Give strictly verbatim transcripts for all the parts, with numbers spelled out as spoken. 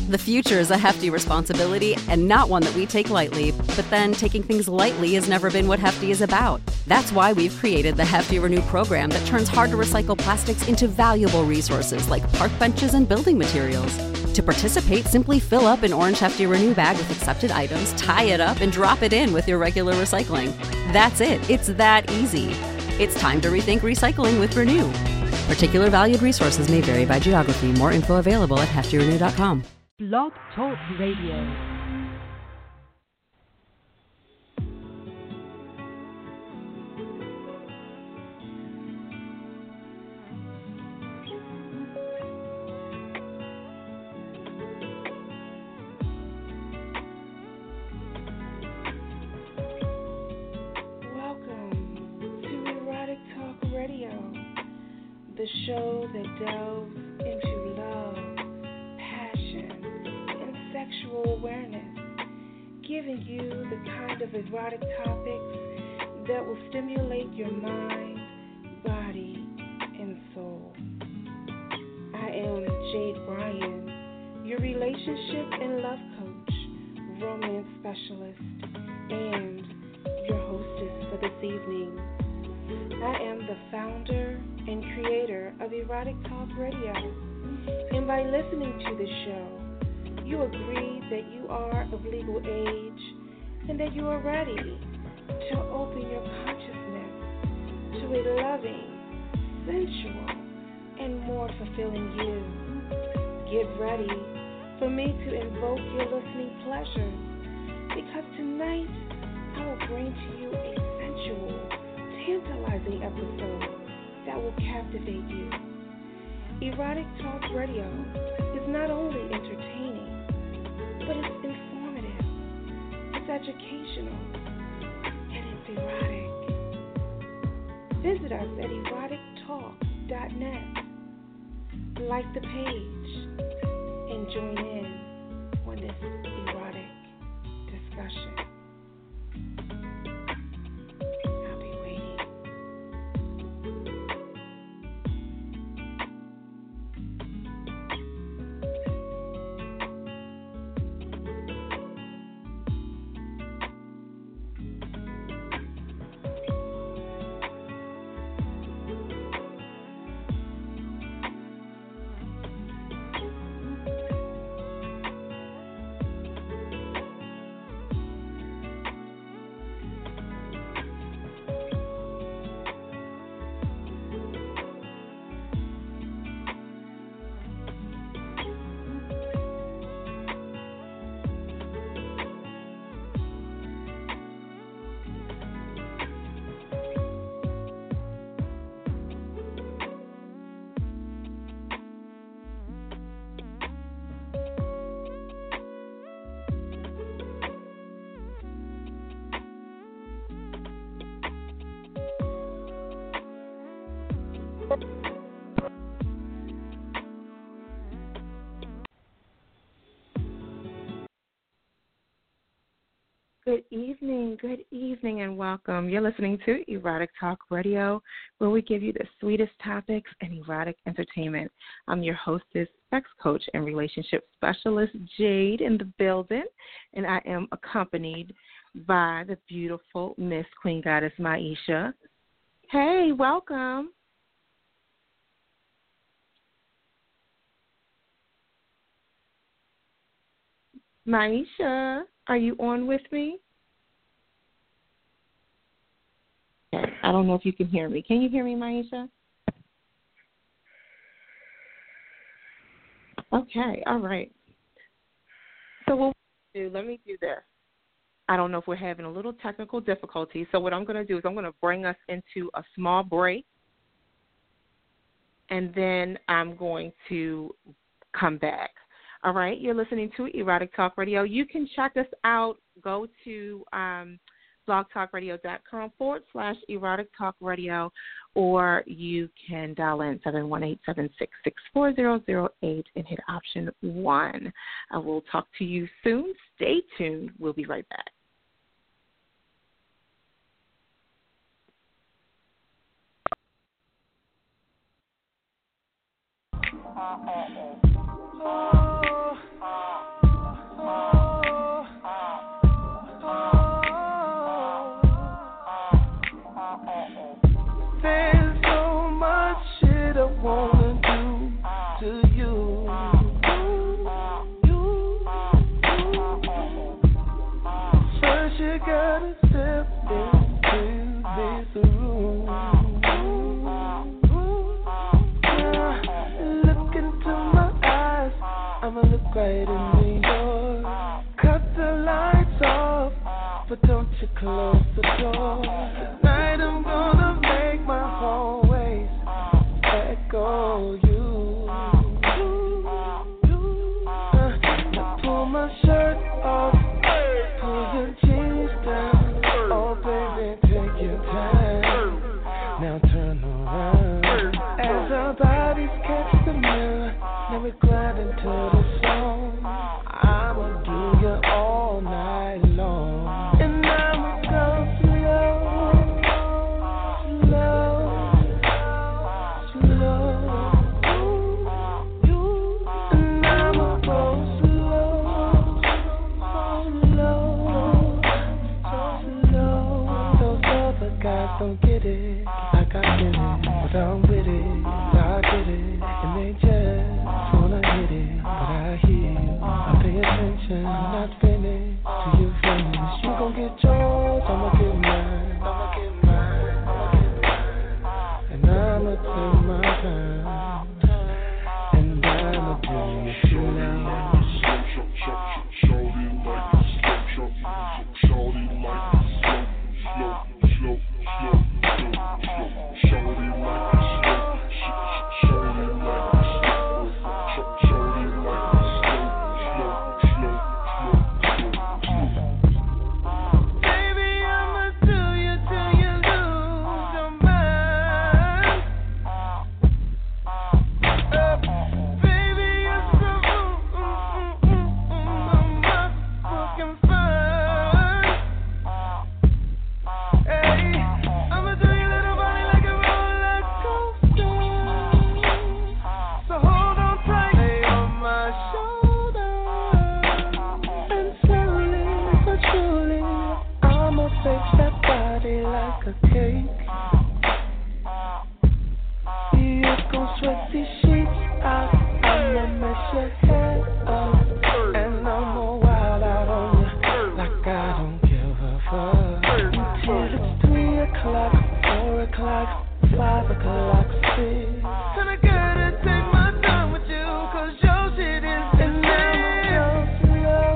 The future is a hefty responsibility and not one that we take lightly, but then taking things lightly has never been what Hefty is about. That's why we've created the Hefty Renew program that turns hard-to-recycle plastics into valuable resources like park benches and building materials. To participate, simply fill up an orange Hefty Renew bag with accepted items, tie it up, and drop it in with your regular recycling. That's it. It's that easy. It's time to rethink recycling with Renew. Particular valued resources may vary by geography. More info available at hefty renew dot com. Blog Talk Radio. The show that delves into love, passion, and sexual awareness, giving you the kind of erotic topics that will stimulate your mind, body, and soul. I am Jade Bryan, your relationship and love coach, romance specialist, and your hostess for this evening. I am the founder and creator of Erotic Talk Radio, and by listening to this show, you agree that you are of legal age and that you are ready to open your consciousness to a loving, sensual, and more fulfilling you. Get ready for me to invoke your listening pleasures, because tonight I will bring to you a sensual, tantalizing episode that will captivate you. Erotic Talk Radio is not only entertaining, but it's informative, it's educational, and it's erotic. Visit us at erotic talk dot net. Like the page and join in on this erotic discussion. Good evening, good evening, and welcome. You're listening to Erotic Talk Radio, where we give you the sweetest topics and erotic entertainment. I'm your hostess, sex coach, and relationship specialist, Jade, in the building, and I am accompanied by the beautiful Miss Queen Goddess Maisha. Hey, welcome. Maisha, are you on with me? Okay. I don't know if you can hear me. Can you hear me, Maisha? Okay, all right. So what we'll do, let me do this. I don't know if we're having a little technical difficulty, so what I'm going to do is I'm going to bring us into a small break, and then I'm going to come back. All right, you're listening to Erotic Talk Radio. You can check us out. Go to um, blogtalkradio.com forward slash Erotic Talk Radio, or you can dial in seven one eight, seven six six, four zero zero eight and hit option one. I will talk to you soon. Stay tuned. We'll be right back. Oh, right in New York. Cut the lights off, but don't you close the door. Tonight I'm gonna make my whole waist echo you. Uh, now pull my shirt off, pull your jeans down. Oh baby, take your time. Now turn around as our bodies catch the mirror. Now we glide into the song. I'ma do you all night long, and I'ma go slow, slow, slow. And I'ma go slow, slow, slow. Those other guys don't get it like I get it, but I'm with it, I get it, and they just wanna hit it. But I hear you, I pay attention, I'm not finished till you finish. You gon' get yours, I'ma get mine, I'ma get mine, I'ma get mine. And I'ma take my time, and I'ma do you too now. Shorty like it slow, shorty like it slow, slow, slow, slow, slow, slow. Shorty like it slow, shorty like it slow, shorty like it slow, slow, slow, slow, slow, slow. Baby, I'ma do you till you lose your mind. Uh, baby, you're so mm, mm, mm, mm, motherfucking fine. Hey, I'ma do your little body like a roller coaster. So hold on tight, lay on my shoulder, and slowly but surely I'ma fix that body like a cake. You gon' sweat these sheets out, I'ma mess your head up, and I'ma wild out on you like I don't give a fuck. Until it's three o'clock, four o'clock, five o'clock, six. And I gotta take my time with you, cause your shit is in there. Slow,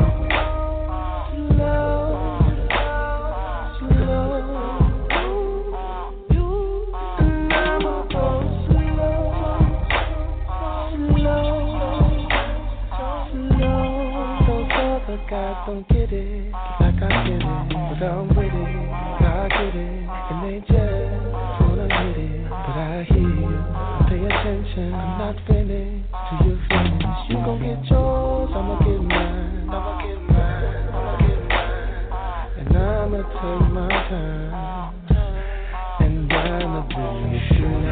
slow, slow. And I'ma go slow, slow, slow. Those other guys don't get it like I get it, but I'm with it, I get it, and they just wanna hit it. But I hear you, I pay attention, I'm not finished till you finish. You gon' get yours, I'ma get mine, I'ma get mine, I'ma get mine. And I'ma take my time, and I'ma do you too now.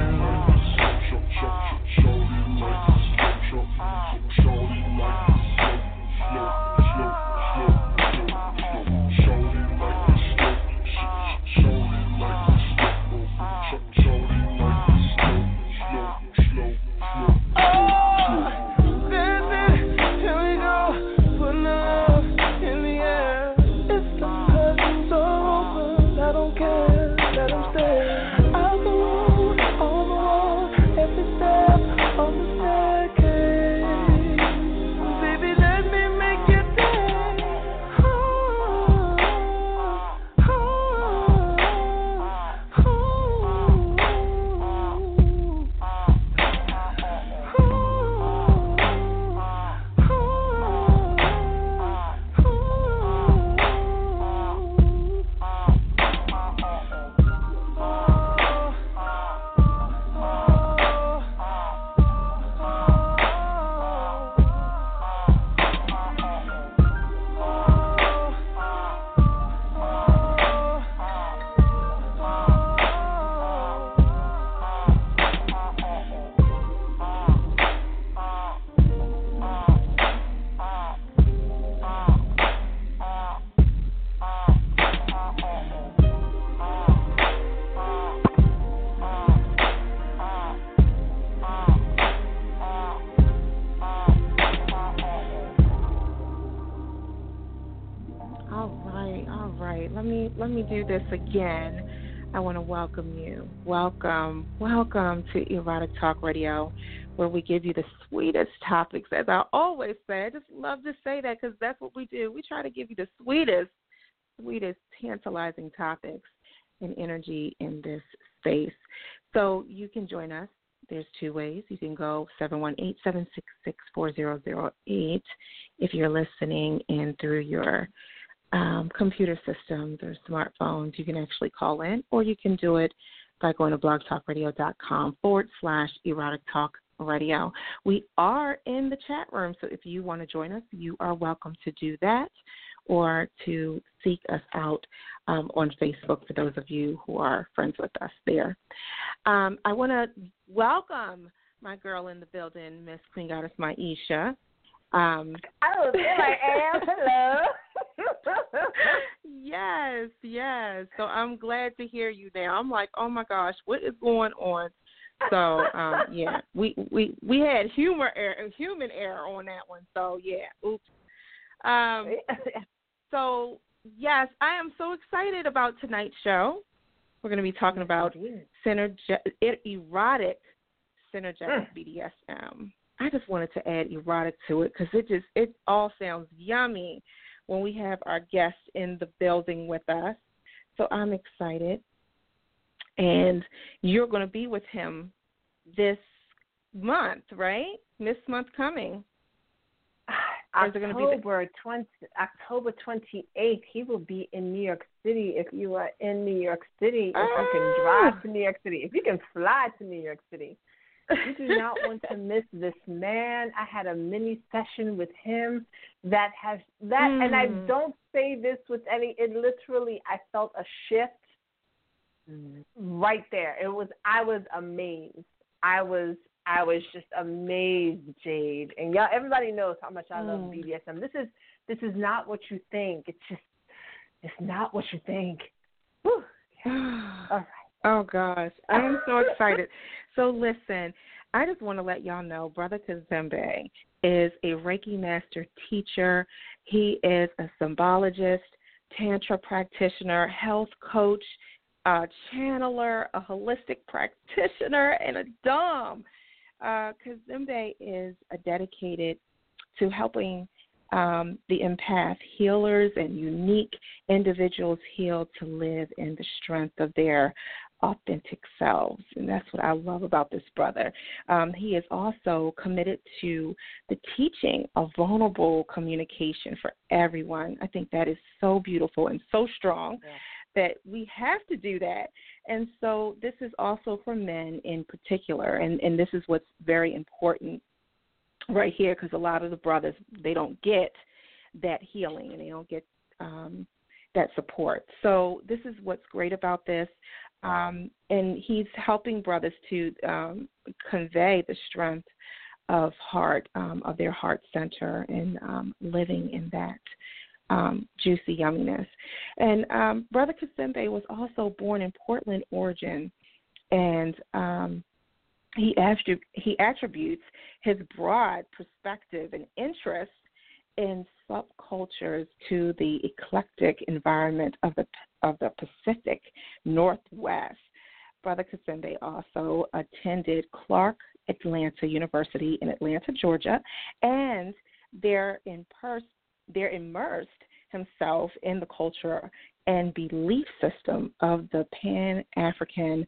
Shorty like it slow, shorty like it slow, slow, slow, slow, slow, slow. Shorty like it slow, shorty like it slow, shorty like it slow, slow, slow, slow. Oh, that's it. Here we go, putting the love in the air. If the curtains are open, I don't care, let them stay. I'll go on the wall, every step on the staircase. Baby, let me make you dance. Oh, oh, oh, Let me let me do this again. I want to welcome you. Welcome, welcome to Erotic Talk Radio, where we give you the sweetest topics. As I always say, I just love to say that because that's what we do. We try to give you the sweetest, sweetest, tantalizing topics and energy in this space. So you can join us. There's two ways. You can go seven one eight, seven six six, four zero zero eight if you're listening in through your um, computer systems or smartphones. You can actually call in, or you can do it by going to blogtalkradio.com forward slash erotic talk radio. We are in the chat room, so if you want to join us, you are welcome to do that or to seek us out um, on Facebook for those of you who are friends with us there. Um, I want to welcome my girl in the building, Miss Queen Goddess Maisha. Um, oh, there I am. Hello. yes, yes. So I'm glad to hear you now. I'm like, oh, my gosh, what is going on? So, um, yeah, we, we we had humor error, human error on that one. So, yeah, oops. Um, so, yes, I am so excited about tonight's show. We're going to be talking about synerge- erotic synergetic B D S M. I just wanted to add erotic to it because it just it all sounds yummy when we have our guest in the building with us. So I'm excited. And you're going to be with him this month, right? This month coming. October twenty, October twenty-eighth, he will be in New York City. If you are in New York City, if ah. you can drive to New York City, if you can fly to New York City, you do not want to miss this man. I had a mini session with him that has that, mm. and I don't say this with any. It literally, I felt a shift right there. It was. I was amazed. I was. I was just amazed, Jade. And y'all, everybody knows how much I love mm. B D S M. This is this is not what you think. It's just it's not what you think. Whew. All right. Oh gosh, I'm so excited. So listen, I just want to let y'all know, Brother Kazembe is a Reiki master teacher. He is a symbologist, tantra practitioner, health coach, a channeler, a holistic practitioner, and a dom. Uh, Kazembe is uh, dedicated to helping um, the empath healers and unique individuals heal to live in the strength of their authentic selves. And that's what I love about this brother. Um, he is also committed to the teaching of vulnerable communication for everyone. I think that is so beautiful and so strong. Yeah. That we have to do that. And so this is also for men in particular, and, and this is what's very important right here, because a lot of the brothers, they don't get that healing and they don't get um, that support. So this is what's great about this, um, and he's helping brothers to um, convey the strength of heart, um, of their heart center, and um, living in that Um, juicy yumminess. And um, Brother Kazembe was also born in Portland, Oregon, and um, he, attrib- he attributes his broad perspective and interest in subcultures to the eclectic environment of the of the Pacific Northwest. Brother Kazembe also attended Clark Atlanta University in Atlanta, Georgia, and they're in person. They're immersed himself in the culture and belief system of the Pan-African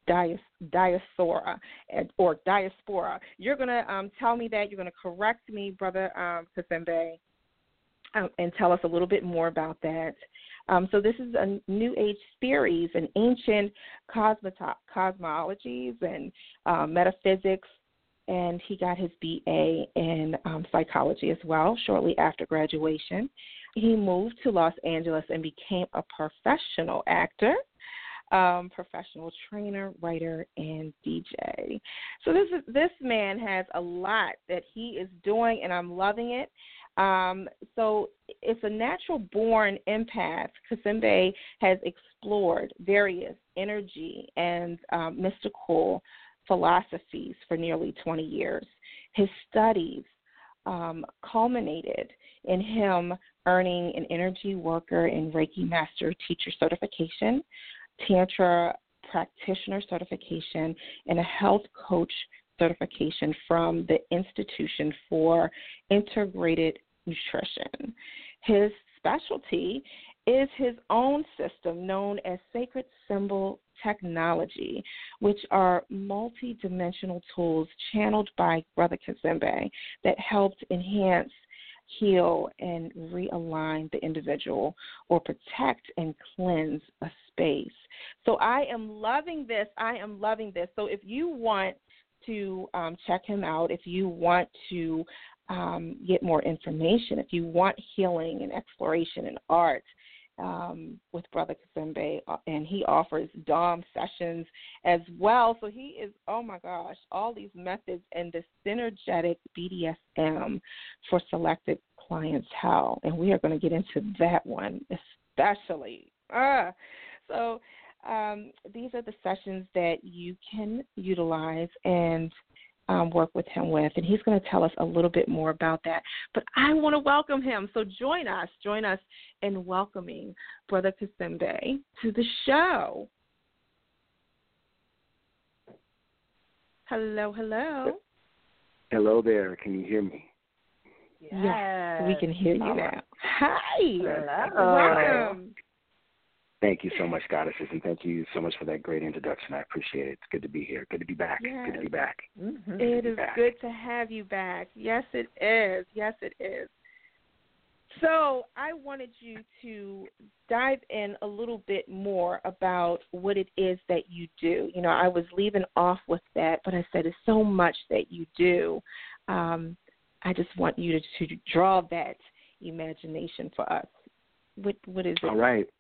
diaspora or diaspora. You're going to um, tell me that. You're going to correct me, Brother um, Kazembe, um, and tell us a little bit more about that. Um, so this is a New Age theories and ancient cosmoto- cosmologies and uh, metaphysics. And he got his B A in um, psychology as well shortly after graduation. He moved to Los Angeles and became a professional actor, um, professional trainer, writer, and D J. So this is, this man has a lot that he is doing, and I'm loving it. Um, so it's a natural-born empath. Kazembe has explored various energy and um, mystical philosophies for nearly twenty years. His studies um, culminated in him earning an energy worker and Reiki master teacher certification Tantra practitioner certification, and a health coach certification from the Institution for Integrated Nutrition. His specialty is his own system known as Sacred Symbol Technology, which are multi-dimensional tools channeled by Brother Kazembe that helped enhance, heal, and realign the individual or protect and cleanse a space. So I am loving this. I am loving this. So if you want to um, check him out, if you want to um, get more information, if you want healing and exploration and art, Um, with Brother Kazembe, and he offers D O M sessions as well. So he is, oh my gosh, all these methods and the synergetic B D S M for selected clientele. And we are going to get into that one especially. Ah, so um, these are the sessions that you can utilize and Um, work with him with, and he's going to tell us a little bit more about that. But I want to welcome him, so join us, join us in welcoming Brother Kazembe to the show. Hello, hello. Hello there. Can you hear me? Yes, yes we can hear you All now. right. Hi. Hello. Welcome. Thank you so much, Goddesses, and thank you so much for that great introduction. I appreciate it. It's good to be here. Good to be back. Yes. Good to be back. Mm-hmm. It is back. good to have you back. Yes, it is. Yes, it is. So I wanted you to dive in a little bit more about what it is that you do. You know, I was leaving off with that, but I said it's so much that you do. Um, I just want you to, to draw that imagination for us. What What is it? All right.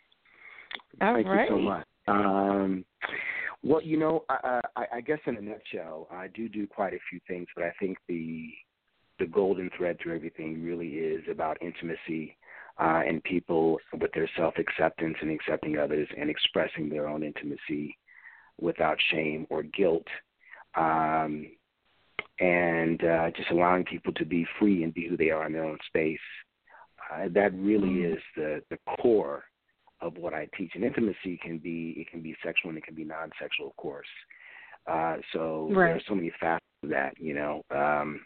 All Thank right. you so much. Um, well, you know, I, I, I guess in a nutshell, I do do quite a few things, but I think the the golden thread through everything really is about intimacy uh, and people with their self-acceptance and accepting others and expressing their own intimacy without shame or guilt, um, and uh, just allowing people to be free and be who they are in their own space. Uh, that really mm. is the, the core of what I teach. And intimacy can be, it can be sexual and it can be non-sexual, of course. Uh, so right. there are so many facets of that, you know. Um,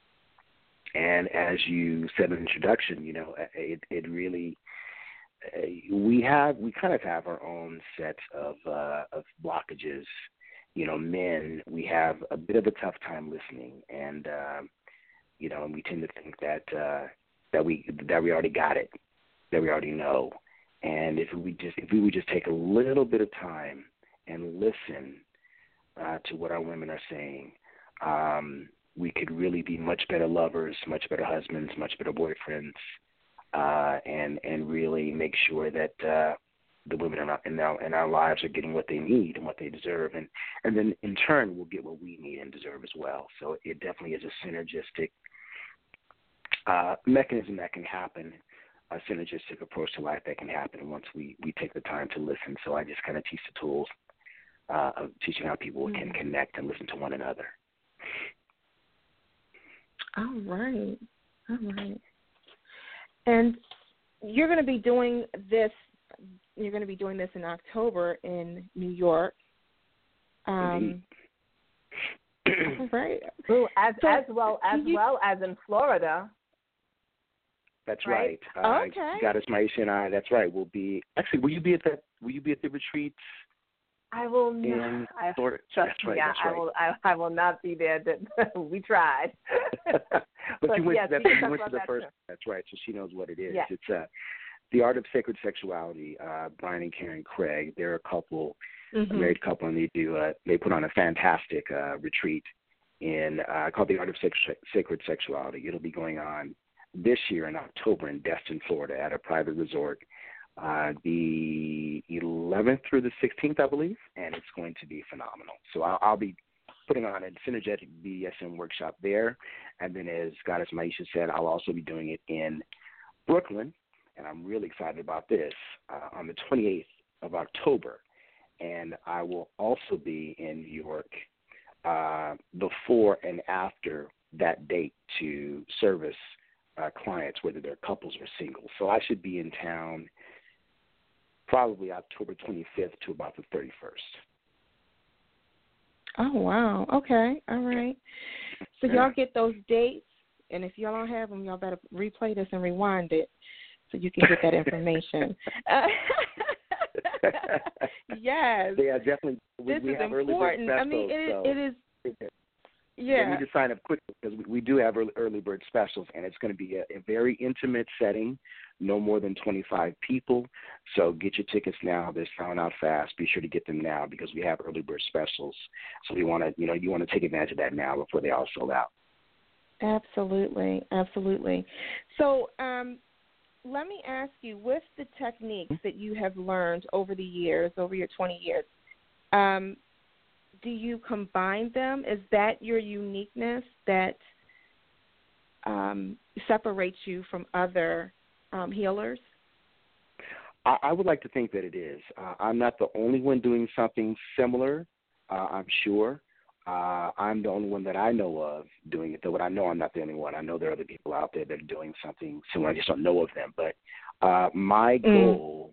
and as you said in the introduction, you know, it, it really, uh, we have, we kind of have our own sets of, uh, of blockages. You know, men, we have a bit of a tough time listening. And, um, you know, and we tend to think that, uh, that we, that we already got it, that we already know. And if we just if we would just take a little bit of time and listen uh, to what our women are saying, um, we could really be much better lovers, much better husbands, much better boyfriends, uh, and and really make sure that uh, the women in our, in our in our lives are getting what they need and what they deserve, and and then in turn we'll get what we need and deserve as well. So it definitely is a synergistic uh, mechanism that can happen. A synergistic approach to life that can happen once we, we take the time to listen. So I just kind of teach the tools uh, of teaching how people mm-hmm. can connect and listen to one another. All right. All right. And you're going to be doing this, you're going to be doing this in October in New York. Um, all right. Ooh, as, so, as well as you, well as in Florida. That's right. right. Uh, okay. Goddess Maisha and I. That's right. We'll be actually. Will you be at that? Will you be at the retreat? I will in not. I, Florida? Trust that's right. me, yeah, that's I right. will. I, I will not be there. We tried. but, but you went, yes, that, we you went to the that first. too. That's right. So she knows what it is. Yes. It's uh, the Art of Sacred Sexuality. Uh, Brian and Karen Craig. They're a couple, mm-hmm. a married couple, and they do. Uh, they put on a fantastic uh, retreat in uh, called the Art of Sacred Sexuality. It'll be going on this year in October in Destin, Florida, at a private resort, uh, the eleventh through the sixteenth, I believe, and it's going to be phenomenal. So I'll, I'll be putting on a synergetic B D S M workshop there, and then as Goddess Maisha said, I'll also be doing it in Brooklyn, and I'm really excited about this, uh, on the twenty-eighth of October, and I will also be in New York uh, before and after that date to service Uh, clients, whether they're couples or singles. So I should be in town probably October twenty-fifth to about the thirty-first. Oh, wow. Okay. All right. So Yeah. y'all get those dates, and if y'all don't have them, y'all better replay this and rewind it so you can get that information. uh, yes. Yeah, definitely. We, this we is have important. Early bird I mean, it, specials, it is. so Yeah. You need to sign up quickly because we, we do have early, early bird specials, and it's going to be a, a very intimate setting, no more than twenty-five people. So get your tickets now. They're selling out fast. Be sure to get them now because we have early bird specials. So we want to, you know, you want to take advantage of that now before they all sell out. Absolutely, absolutely. So um, let me ask you, with the techniques that you have learned over the years, over your twenty years, um, do you combine them? Is that your uniqueness that um, separates you from other um, healers? I, I would like to think that it is. Uh, I'm not the only one doing something similar, uh, I'm sure. Uh, I'm the only one that I know of doing it, though what I know I'm not the only one. I know there are other people out there that are doing something similar. I just don't know of them. But uh, my Mm. goal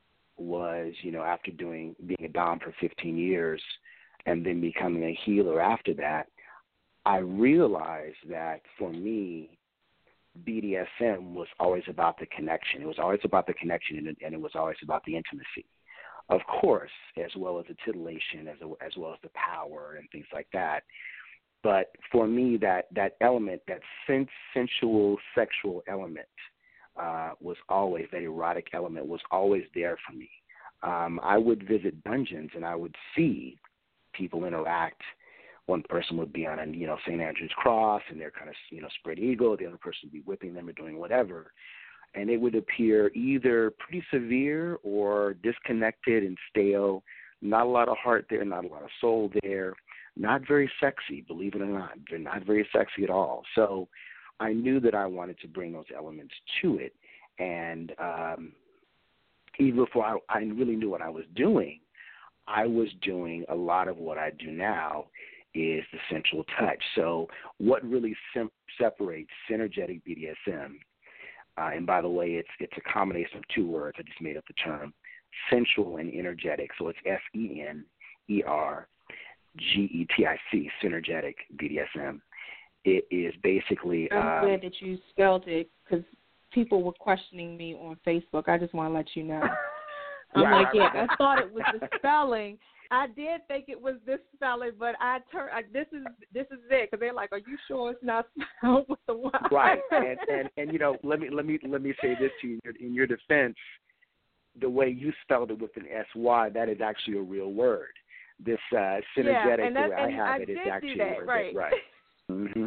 was, you know, after doing being a dom for fifteen years and then becoming a healer after that, I realized that for me, B D S M was always about the connection. It was always about the connection, and it, and it was always about the intimacy. Of course, as well as the titillation, as, a, as well as the power and things like that. But for me, that, that element, that sens- sensual, sexual element uh, was always, that erotic element was always there for me. Um, I would visit dungeons, and I would see people interact. One person would be on a, you know, Saint Andrew's cross, and they're kind of, you know, spread eagle. The other person would be whipping them or doing whatever. And it would appear either pretty severe or disconnected and stale, not a lot of heart there, not a lot of soul there, not very sexy, believe it or not. They're not very sexy at all. So I knew that I wanted to bring those elements to it. And um, even before I, I really knew what I was doing, I was doing a lot of what I do now is the sensual touch. So what really sim- separates synergetic B D S M, uh, and by the way, it's it's a combination of two words. I just made up the term, sensual and energetic. So it's S E N E R G E T I C, synergetic B D S M. It is basically... I'm um, glad that you spelled it because people were questioning me on Facebook. I just want to let you know. I'm Right, like, right, yeah, I thought it was the spelling. I did think it was this spelling, but I turned. I, this is this is it because they're like, "Are you sure it's not spelled with the Y?" Right, and, and and you know, let me let me let me say this to you in your, in your defense. The way you spelled it with an S Y, that is actually a real word. This uh, synergetic, yeah, and the that, way I and have I it, is did actually do that, a word. right? That, right. Mm-hmm.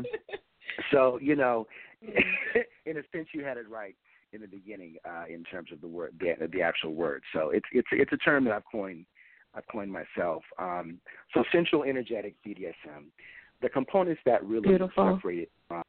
So you know, in a sense, you had it right in the beginning uh, in terms of the word, the, the actual word. So it's it's it's a term that I've coined. I've coined myself. Um, so sensual, energetic B D S M. The components that really Beautiful. separate it from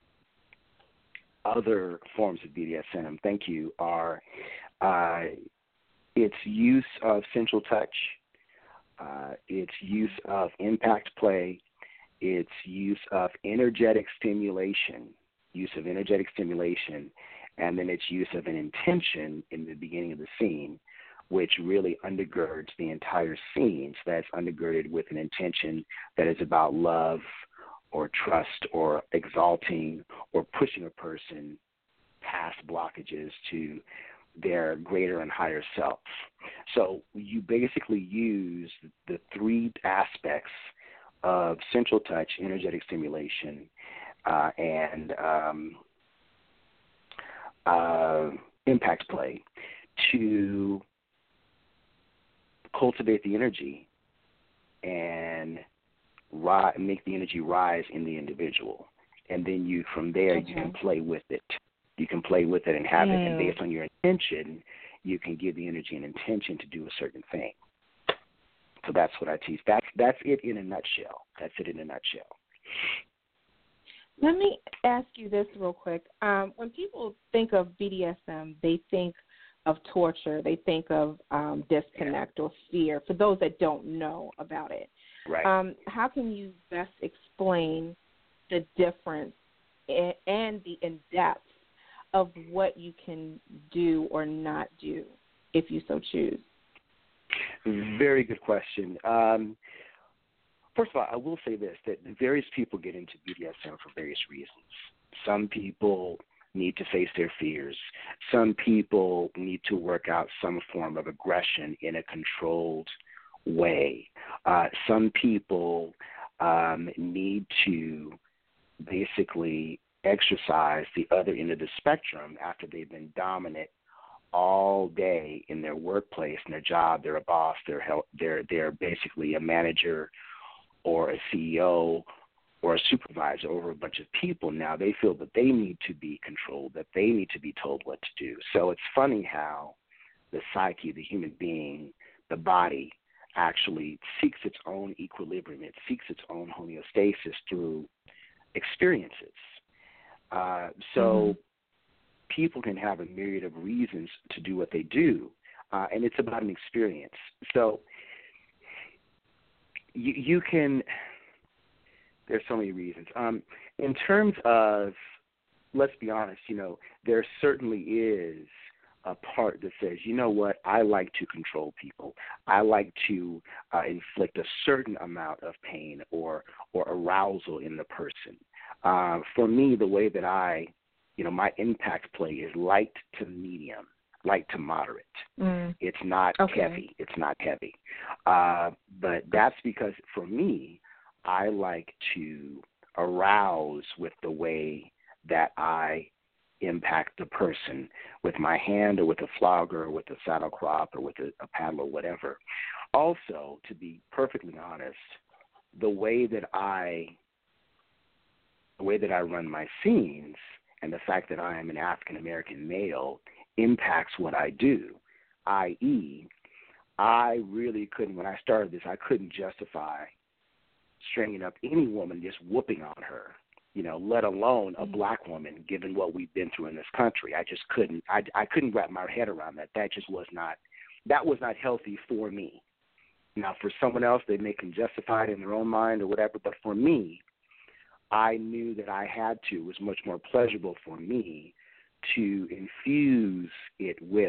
other forms of B D S M, thank you, are uh, its use of sensual touch, uh, its use of impact play, its use of energetic stimulation, use of energetic stimulation, and then its use of an intention in the beginning of the scene, which really undergirds the entire scene. So that's undergirded with an intention that is about love or trust or exalting or pushing a person past blockages to their greater and higher self. So you basically use the three aspects of sensual touch, energetic stimulation, uh, and um, uh, impact play to cultivate the energy and ri- make the energy rise in the individual. And then you, from there, Okay. you can play with it. You can play with it and have Mm. it. And based on your intention, you can give the energy an intention to do a certain thing. So that's what I teach. That's, that's it in a nutshell. That's it in a nutshell. Let me ask you this real quick. Um, when people think of B D S M, they think of torture. They think of um, disconnect or fear, for those that don't know about it. Right. Um, how can you best explain the difference in, and the in-depth of what you can do or not do if you so choose? Very good question. Um, first of all, I will say this, that various people get into B D S M for various reasons. Some people need to face their fears. Some people need to work out some form of aggression in a controlled way. Uh, some people um, need to basically exercise the other end of the spectrum after they've been dominant all day in their workplace, in their job. They're a boss. They're help, they're they're basically a manager or a C E O or a supervisor over a bunch of people. Now they feel that they need to be controlled, that they need to be told what to do. So it's funny how the psyche, the human being, the body actually seeks its own equilibrium. It seeks its own homeostasis through experiences. Uh, so mm-hmm. people can have a myriad of reasons to do what they do, uh, and it's about an experience. So you, you can – there's so many reasons. Um, in terms of, let's be honest, you know, there certainly is a part that says, you know what, I like to control people. I like to uh, inflict a certain amount of pain or, or arousal in the person. Uh, for me, the way that I, you know, my impact play is light to medium, light to moderate. Mm. It's not okay. heavy. It's not heavy. Uh, but that's because for me, I like to arouse with the way that I impact the person with my hand or with a flogger or with a saddle crop or with a, a paddle or whatever. Also, to be perfectly honest, the way that I the way that I run my scenes and the fact that I am an African-American male impacts what I do, that is, I really couldn't, when I started this, I couldn't justify stringing up any woman just whooping on her, you know, let alone a black woman, given what we've been through in this country. I just couldn't, I, I couldn't wrap my head around that. That just was not, that was not healthy for me. Now, for someone else, they may can justify it in their own mind or whatever, but for me, I knew that I had to. It was much more pleasurable for me to infuse it with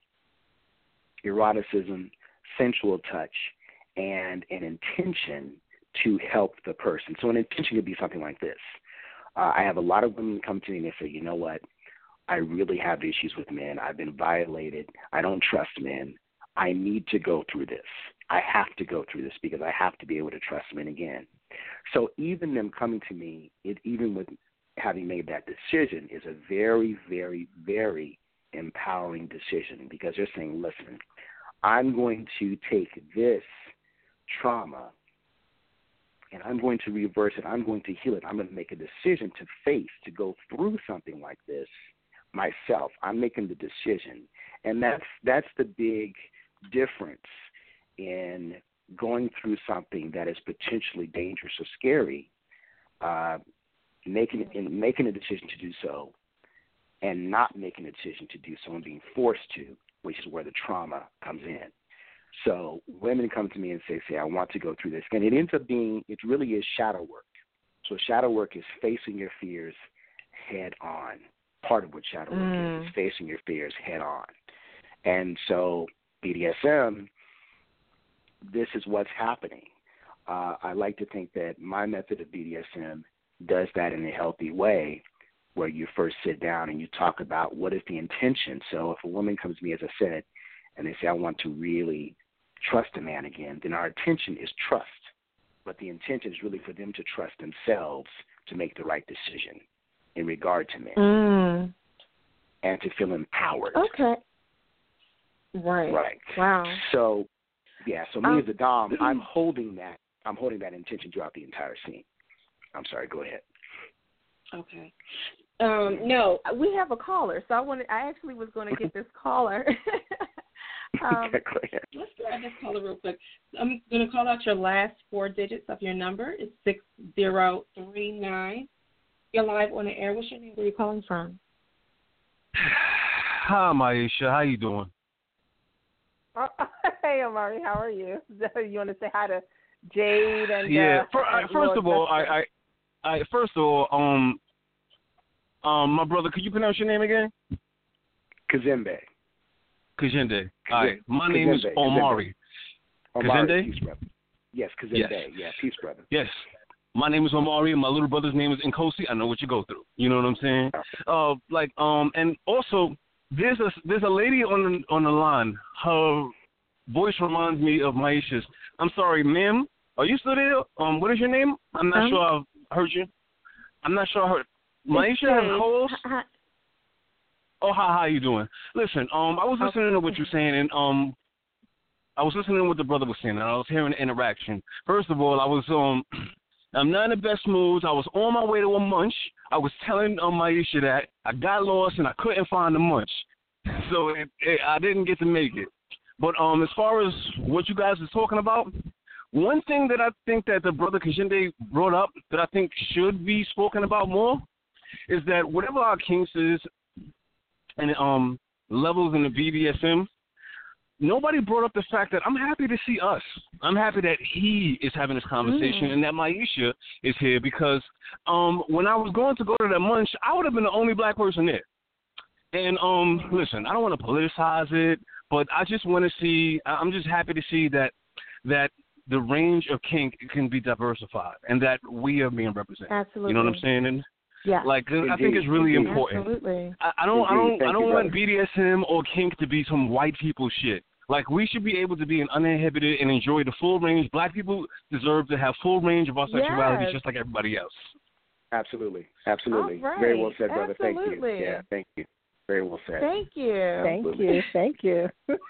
eroticism, sensual touch, and an intention to help the person. So an intention could be something like this. Uh, I have a lot of women come to me and they say, you know what, I really have issues with men. I've been violated. I don't trust men. I need to go through this. I have to go through this because I have to be able to trust men again. So even them coming to me, it, even with having made that decision, is a very, very, very empowering decision because they're saying, listen, I'm going to take this trauma and I'm going to reverse it. I'm going to heal it. I'm going to make a decision to face, to go through something like this myself. I'm making the decision. And that's that's the big difference in going through something that is potentially dangerous or scary, uh, making in making a decision to do so, and not making a decision to do so and being forced to, which is where the trauma comes in. So women come to me and say, say, I want to go through this. And it ends up being, it really is shadow work. So shadow work is facing your fears head on. Part of what shadow work mm. is, is facing your fears head on. And so B D S M, this is what's happening. Uh, I like to think that my method of B D S M does that in a healthy way, where you first sit down and you talk about what is the intention. So if a woman comes to me, as I said, and they say, I want to really trust a man again, then our intention is trust. But the intention is really for them to trust themselves to make the right decision in regard to men mm. and to feel empowered. Okay. Right. Right. Wow. So, yeah, so me um, as a Dom, I'm holding that. I'm holding that intention throughout the entire scene. I'm sorry, go ahead. Okay. Um, no, we have a caller, so I wanted. I actually was going to get this caller. um, okay, go ahead. Let's grab this caller real quick. I'm going to call out your last four digits of your number. It's six zero three nine. You're live on the air. What's your name? Where are you calling from? Hi, Maisha. How you doing? Uh, hey, Amari. How are you? You want to say hi to Jade and yeah. Uh, For, uh, first of all, I, I, I, first of all, um, um, my brother, could you pronounce your name again? Kazembe. Kazembe. All right. My name is Omari. Omari, Kazende? peace, brother. Yes, Kazende. Yes. Yeah, peace, brother. Yes. My name is Omari, and my little brother's name is Nkosi. I know what you go through. You know what I'm saying? Uh, like, um, and also there's a there's a lady on the on the line. Her voice reminds me of Maisha's. I'm sorry, ma'am. Are you still there? Um, what is your name? I'm not um, sure I've heard you. I'm not sure I heard. Maisha has calls. Oh, hi, how you doing? Listen, um, I was listening to what you're saying, and um, I was listening to what the brother was saying, and I was hearing the interaction. First of all, I was um. I'm not in the best moods. I was on my way to a munch. I was telling um, Maisha that I got lost and I couldn't find the munch. So it, it, I didn't get to make it. But um, as far as what you guys are talking about, one thing that I think that the brother Kashinde brought up that I think should be spoken about more is that whatever our kinks is and um, levels in the B D S M, nobody brought up the fact that I'm happy to see us. I'm happy that he is having this conversation mm. and that Maisha is here because um, when I was going to go to that munch, I would have been the only black person there. And um, listen, I don't want to politicize it, but I just want to see, I'm just happy to see that that the range of kink can be diversified and that we are being represented. Absolutely. You know what I'm saying? And yeah. Like, Indeed. I think it's really Indeed. important. Absolutely. I, I don't, Indeed. I don't, Thank I don't you, want brother. B D S M or kink to be some white people shit. Like, we should be able to be an uninhibited and enjoy the full range. Black people deserve to have full range of our sexuality yes. just like everybody else. Absolutely. Absolutely. All right. Very well said, brother. Absolutely. Thank you. Yeah, thank you. Very well said. Thank you. Thank you. Thank you.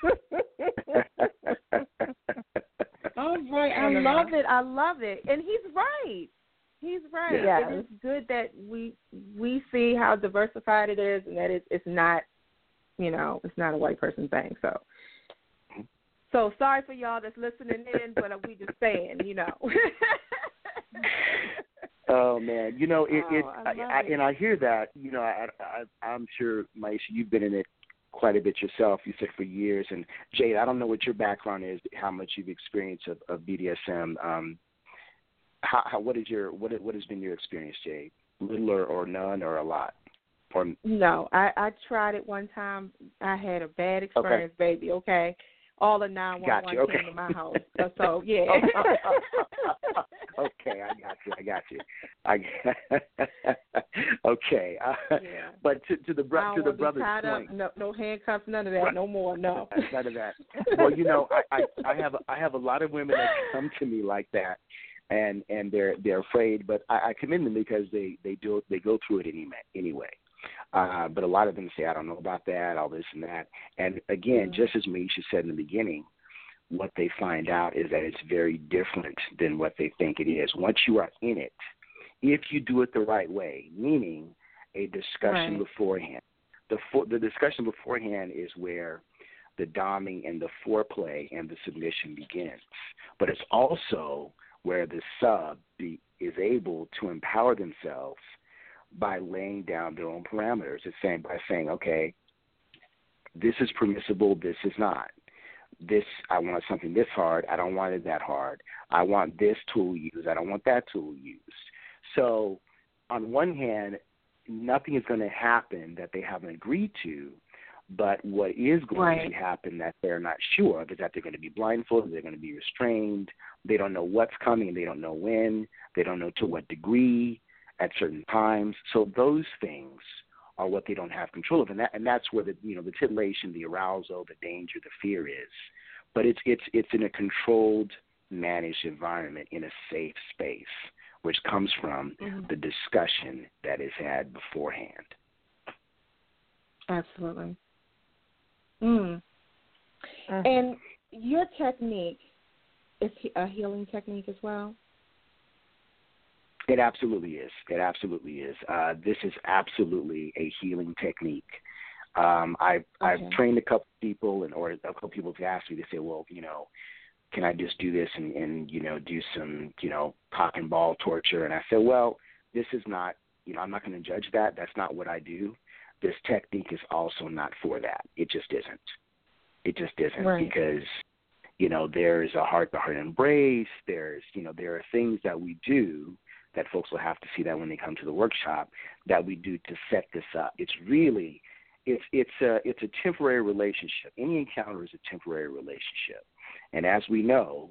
All right. I love it. I love it. And he's right. He's right. Yeah. It is good that we we see how diversified it is and that it's it's not, you know, it's not a white person thing. So So sorry for y'all that's listening in, but we just saying, you know. Oh man, you know it. Oh, it, I I, I, it. and I hear that. You know, I, I, I'm sure, Maisha, you've been in it quite a bit yourself. You said for years. And Jade, I don't know what your background is, how much you've experienced of, of B D S M. Um, how, how, what is your what what has been your experience, Jade? Little or, or none or a lot? Or no, I, I tried it one time. I had a bad experience, okay. baby. Okay. All the nine one one okay. came to my house. So, yeah. Okay, I got you. I got you. I okay. Uh, yeah. But to, to the bro- to the brother's point, up, no, no handcuffs, none of that, right. no more, no. None of that. Well, you know, I, I, I have a, I have a lot of women that come to me like that, and, and they're they're afraid, but I, I commend them because they, they do they go through it anyway. Anyway. Uh, but a lot of them say, I don't know about that, all this and that. And again, mm-hmm. just as Maisha said in the beginning, what they find out is that it's very different than what they think it is. Once you are in it, if you do it the right way, meaning a discussion right. beforehand, the for, the discussion beforehand is where the doming and the foreplay and the submission begins. But it's also where the sub be, is able to empower themselves by laying down their own parameters. It's saying by saying, okay, this is permissible, this is not. This, I want something this hard, I don't want it that hard. I want this tool used, I don't want that tool used. So on one hand, nothing is going to happen that they haven't agreed to, but what is going right. to happen that they're not sure of is that they're going to be blindfolded, they're going to be restrained, they don't know what's coming, they don't know when, they don't know to what degree, at certain times. So those things are what they don't have control of, and that and that's where the you know the titillation, the arousal, the danger, the fear is. But it's it's it's in a controlled, managed environment in a safe space, which comes from mm-hmm. the discussion that is had beforehand. Absolutely. Mm. Uh, and your technique is a healing technique as well? It absolutely is. It absolutely is. Uh, this is absolutely a healing technique. Um, I've, okay. I've trained a couple people, and or a couple people have asked me to say, well, you know, can I just do this and, and you know, do some, you know, cock and ball torture? And I said, well, this is not, you know, I'm not going to judge that. That's not what I do. This technique is also not for that. It just isn't. It just isn't right. because, you know, there's a heart-to-heart embrace. There's, you know, there are things that we do that folks will have to see that when they come to the workshop that we do to set this up. It's really, it's it's a it's a temporary relationship. Any encounter is a temporary relationship. And as we know,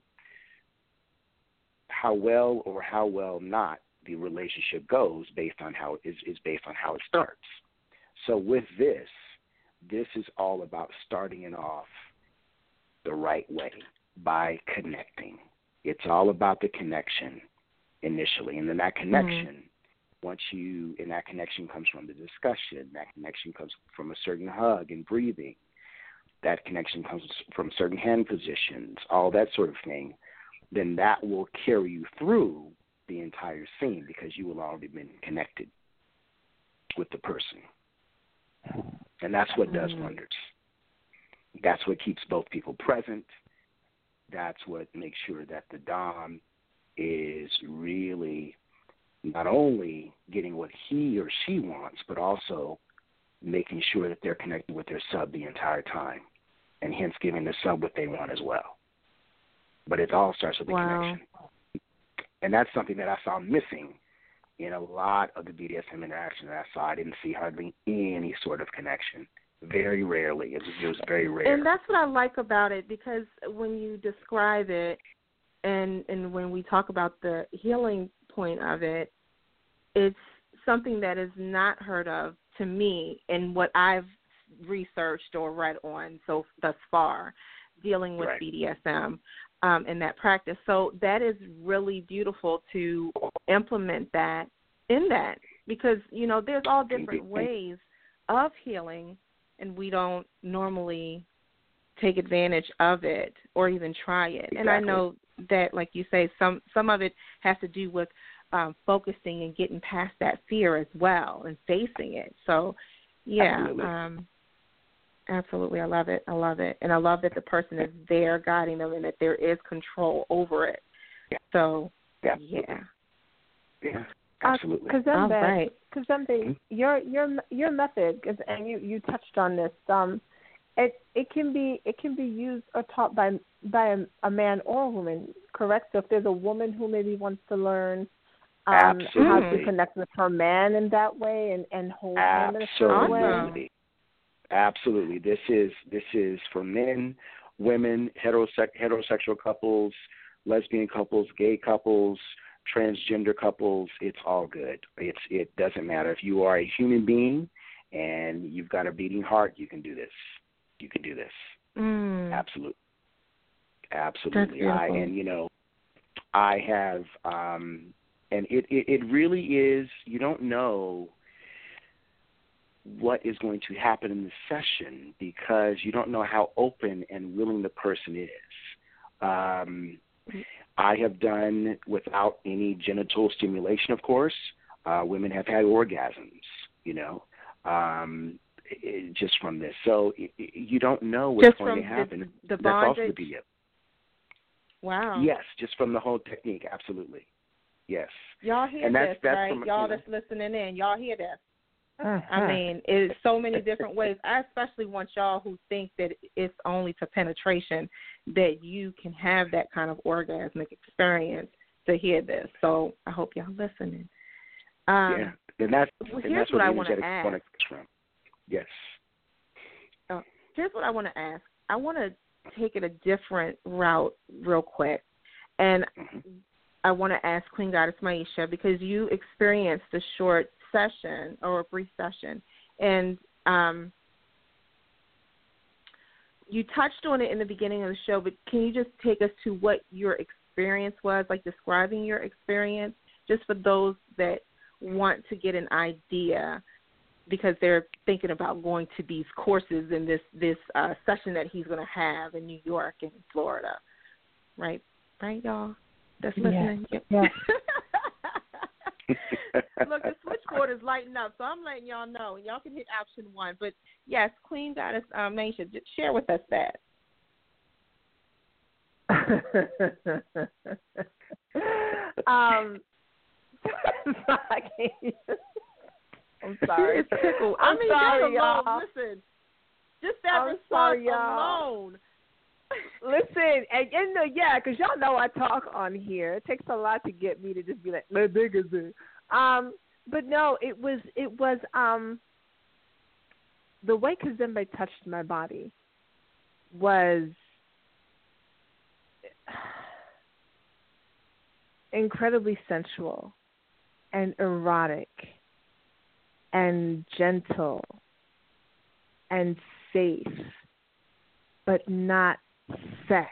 how well or how well not the relationship goes based on how is is based on how it starts. So with this, this is all about starting it off the right way by connecting. It's all about the connection initially, and then that connection. Mm-hmm. Once you, and that connection comes from the discussion, that connection comes from a certain hug and breathing, that connection comes from certain hand positions, all that sort of thing, then that will carry you through the entire scene because you will already been connected with the person. And that's what does wonders. That's what keeps both people present. That's what makes sure that the Dom is really not only getting what he or she wants, but also making sure that they're connected with their sub the entire time, and hence giving the sub what they want as well. But it all starts with the wow. connection. And that's something that I saw missing in a lot of the B D S M interaction that I saw. I didn't see hardly any sort of connection. Very rarely. It was, it was very rare. And that's what I like about it, because when you describe it and, and when we talk about the healing point of it, it's something that is not heard of to me in what I've researched or read on so thus far, dealing with right. B D S M um, in that practice. So that is really beautiful to implement that in that, because, you know, there's all different ways of healing, and we don't normally take advantage of it or even try it. Exactly. And I know that, like you say, some, some of it has to do with Um, focusing and getting past that fear as well and facing it. So, yeah, absolutely. Um, absolutely. I love it. I love it. And I love that the person is there guiding them and that there is control over it. Yeah. So, yeah. Yeah. Yeah, absolutely. Because uh, All right. mm-hmm. your your your method, and you, you touched on this. Um, it it can be it can be used or taught by by a, a man or a woman. Correct. So if there's a woman who maybe wants to learn Um, how to connect with her man in that way and, and hold him in a certain way. Absolutely. Absolutely. This is this is for men, women, heterose- heterosexual couples, lesbian couples, gay couples, transgender couples. It's all good. It's it doesn't matter. If you are a human being and you've got a beating heart, you can do this. You can do this. Mm. Absolutely. Absolutely. I and you know, I have um And it, it, it really is, you don't know what is going to happen in the session because you don't know how open and willing the person is. Um, I have done without any genital stimulation, of course. Uh, women have had orgasms, you know, um, it, just from this. So it, it, you don't know what's just going to happen. The, the That's bondage? also the B D S. Wow. Yes, just from the whole technique, absolutely. Yes. Y'all hear and that's, this, that's right? from, Y'all you know, that's listening in, y'all hear this. Uh-huh. I mean, it's so many different ways. I especially want y'all who think that it's only to penetration that you can have that kind of orgasmic experience to hear this. So I hope y'all listening. Um, yeah, and that's, well, and here's that's what where I the want to energetic ask. component comes from. Yes. Uh, here's what I want to ask. I want to take it a different route real quick. And Mm-hmm. I want to ask Queen Goddess Maisha, because you experienced a short session or a brief session, and um, you touched on it in the beginning of the show, but can you just take us to what your experience was, like describing your experience, just for those that want to get an idea because they're thinking about going to these courses in this, this uh, session that he's going to have in New York and Florida, right? Right, y'all? That's listening. Yeah. yeah. Look, the switchboard is lighting up, so I'm letting y'all know. Y'all can hit option one. But, yes, Queen Goddess um, Maisha, just share with us that. um, I can't. I'm sorry. It's tickled. I'm I mean, sorry, that alone, y'all. listen, just that I'm response sorry, y'all. alone. Listen, and in the yeah, because y'all know I talk on here. It takes a lot to get me to just be like, "My big is it." Um, but no, it was it was um the way Kazembe touched my body was incredibly sensual and erotic and gentle and safe, but not sex.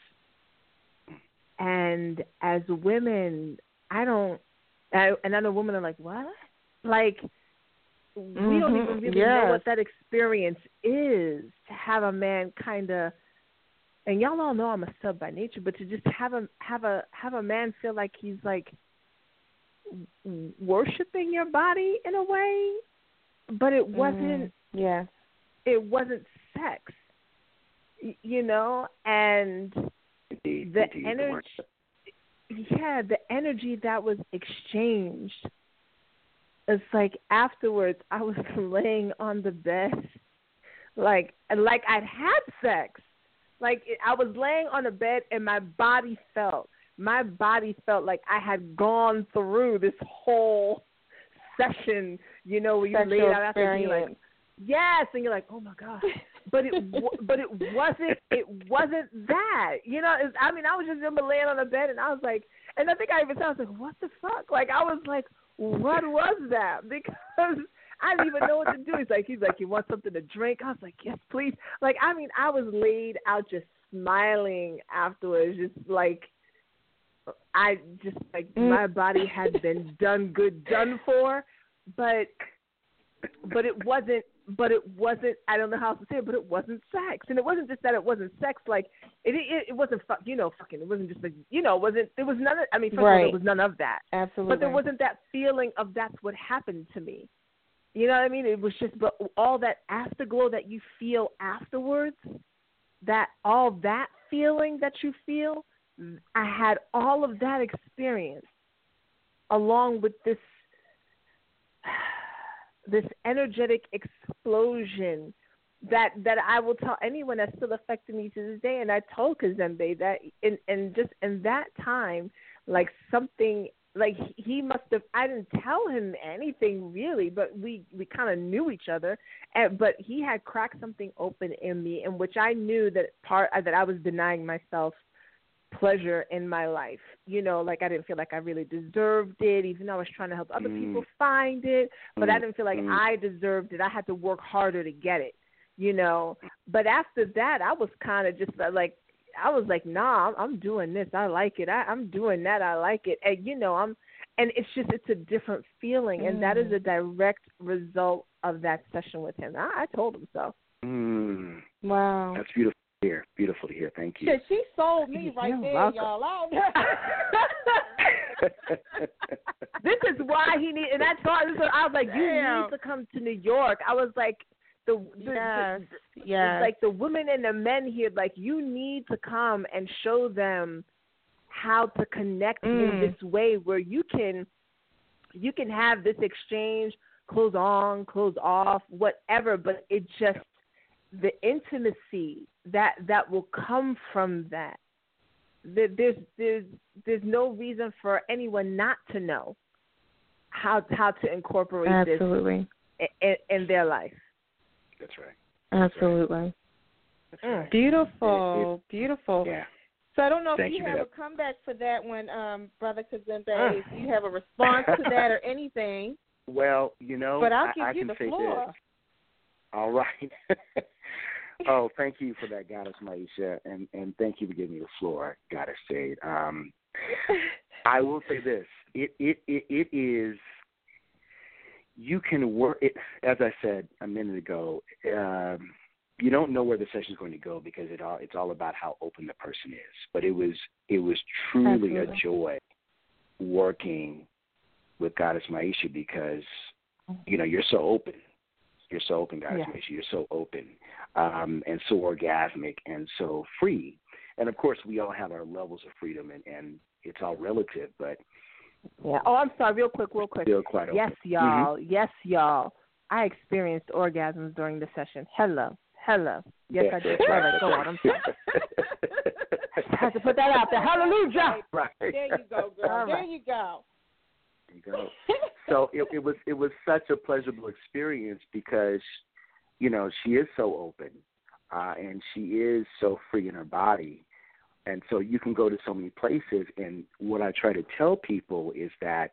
And as women, I don't, I, and I know women are like, what? Like, mm-hmm. we don't even really yes. know what that experience is, to have a man kind of, and y'all all know I'm a sub by nature, but to just have a have a have a man feel like he's like worshiping your body in a way, but it wasn't. Mm, yeah, it wasn't sex, you know, and indeed, the indeed, energy. Yeah, the energy that was exchanged. It's like afterwards, I was laying on the bed, like like I'd had sex. Like, I was laying on the bed and my body felt, my body felt like I had gone through this whole session, you know, where you Sexual laid out after being experience. like, yes, and you're like, oh my God. But it, but it wasn't, it wasn't that, you know. It's, I mean, I was just remember laying on the bed and I was like, and I think I even said, I was like, what the fuck? Like, I was like, what was that? Because I didn't even know what to do. He's like, he's like, you want something to drink? I was like, yes, please. Like, I mean, I was laid out just smiling afterwards, just like, I just like mm. my body had been done good, done for, but, but it wasn't, but it wasn't, I don't know how to say it, but it wasn't sex. And it wasn't just that it wasn't sex, like, it it, it wasn't, fuck, you know, fucking, it wasn't just like, you know, it wasn't, there was none of, I mean, first right. of all, there was none of that. Absolutely. But there wasn't that feeling of that's what happened to me. You know what I mean? It was just, but all that afterglow that you feel afterwards, that all that feeling that you feel, I had all of that experience along with this, this energetic explosion that, that I will tell anyone that's still affecting me to this day. And I told Kazembe that in, in just in that time, like something, like he must have, I didn't tell him anything really, but we, we kind of knew each other. And, but he had cracked something open in me, in which I knew that part that I was denying myself pleasure in my life. You know, like I didn't feel like I really deserved it, even though I was trying to help other mm. people find it. But mm. I didn't feel like mm. I deserved it. I had to work harder to get it, you know. But after that, I was kind of just like, I was like, nah, I'm, I'm doing this. I like it. I, I'm doing that. I like it. And, you know, I'm, and it's just, it's a different feeling. Mm. And that is a direct result of that session with him. I, I told him so. Mm. Wow. That's beautiful to hear. Beautiful to hear. Thank you. Yeah, she sold me right You're there, welcome. y'all. This is why he need, and that's why I was like, you Damn. need to come to New York. I was like, the, the, yes, the yes. like the women and the men here, like you need to come and show them how to connect mm. in this way where you can, you can have this exchange, clothes on, clothes off, whatever, but it just, the intimacy that that will come from that. There's there's there's no reason for anyone not to know how how to incorporate Absolutely. this in, in their life. That's right. Absolutely. That's right. Beautiful, it, it, beautiful. Yeah. So I don't know Thank if you, you have that. a comeback for that one, um, Brother Kazembe. Uh. If you have a response to that or anything. Well, you know, but I'll give I, I you can the say floor. this. All right. Oh, thank you for that, Goddess Maisha, and, and thank you for giving me the floor, Goddess Jade. Um, I will say this: it it, it it is. You can work it, as I said a minute ago. Um, you don't know where the session is going to go because it all it's all about how open the person is. But it was it was truly Absolutely. a joy working with Goddess Maisha because you know you're so open. You're so open, Goddess Yeah. Maisha. You're so open um, and so orgasmic and so free. And, of course, we all have our levels of freedom, and, and it's all relative, but yeah. Oh, I'm sorry. Real quick, real quick. still quite open. Yes, y'all. Mm-hmm. Yes, y'all. I experienced orgasms during the session. Hello. Hello. Yes, Yeah, I did. that's All right. right, go on. I'm sorry. I had to put that out there. Hallelujah. Right. There you go, girl. All There right. you go. There you go. So it, it was it was such a pleasurable experience because, you know, she is so open uh, and she is so free in her body. And so you can go to so many places, and what I try to tell people is that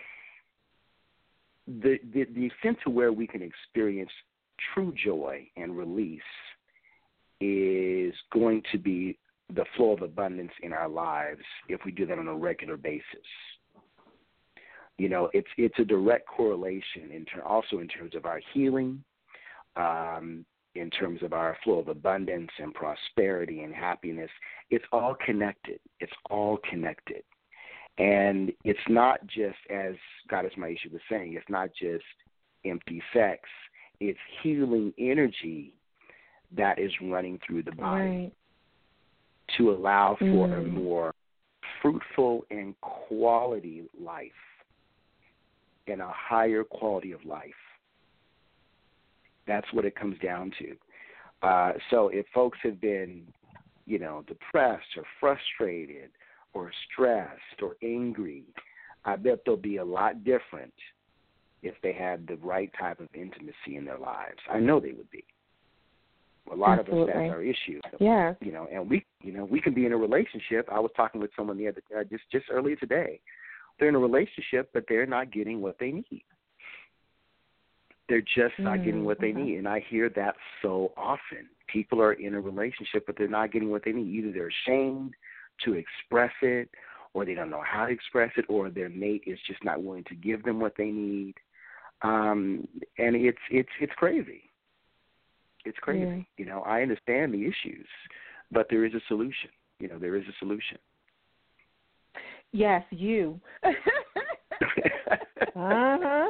the the, the extent to where we can experience true joy and release is going to be the flow of abundance in our lives if we do that on a regular basis. You know, it's it's a direct correlation in ter- also in terms of our healing, um, in terms of our flow of abundance and prosperity and happiness. It's all connected. It's all connected. And it's not just, as Goddess Maisha was saying, it's not just empty sex. It's healing energy that is running through the body right. to allow for mm. a more fruitful and quality life and a higher quality of life. That's what it comes down to. Uh, so if folks have been, you know, depressed or frustrated or stressed or angry, I bet they'll be a lot different if they had the right type of intimacy in their lives. I know they would be. A lot Absolutely. of us, that's our issue. Yeah. You know, and we, you know, we can be in a relationship. I was talking with someone the other uh, just just earlier today. They're in a relationship, but they're not getting what they need. They're just not mm, getting what they okay. need, and I hear that so often. People are in a relationship, but they're not getting what they need. Either they're ashamed to express it, or they don't know how to express it, or their mate is just not willing to give them what they need. Um, and it's it's it's crazy. It's crazy. Yeah. You know, I understand the issues, but there is a solution. You know, there is a solution. Yes, you. uh-huh.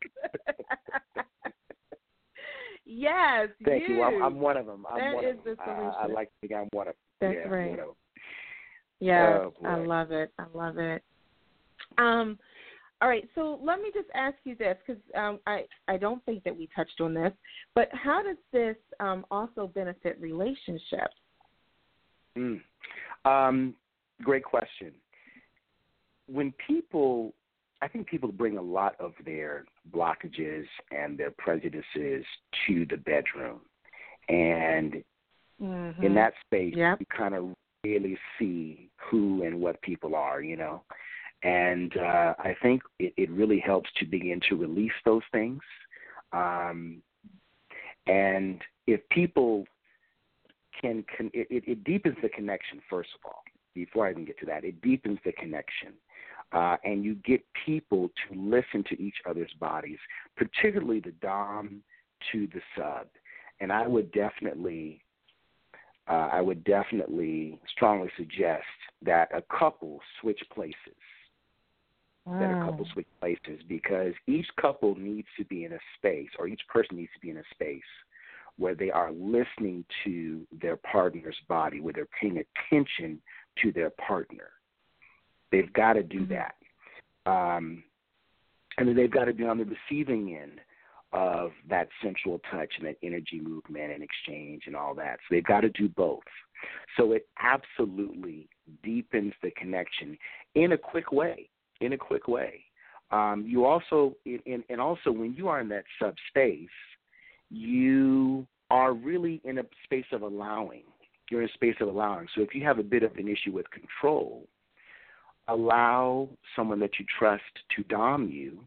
Yes, Thank you. you. I'm, I'm one of them. I'm that one is of them. the solution. I, I like to think I'm one of them. That's yeah, right. One of them. Yes, oh, I love it. I love it. Um, all right, so let me just ask you this, because um, I, I don't think that we touched on this, but how does this um, also benefit relationships? Mm. Um, great question. When people, I think people bring a lot of their blockages and their prejudices to the bedroom. And mm-hmm. in that space, yep. you kind of really see who and what people are, you know. And uh, I think it, it really helps to begin to release those things. Um, and if people can, can it, it deepens the connection, first of all. Before I even get to that, it deepens the connection. Uh, and you get people to listen to each other's bodies, particularly the dom to the sub. And I would definitely, uh, I would definitely strongly suggest that a couple switch places. Wow. That a couple switch places, because each couple needs to be in a space, or each person needs to be in a space where they are listening to their partner's body, where they're paying attention to their partner. They've got to do mm-hmm. that. Um, and then they've got to be on the receiving end of that sensual touch and that energy movement and exchange and all that. So they've got to do both. So it absolutely deepens the connection in a quick way, in a quick way. Um, you also, in, and also when you are in that subspace, you are really in a space of allowing. You're in a space of allowing. So if you have a bit of an issue with control, allow someone that you trust to dom you,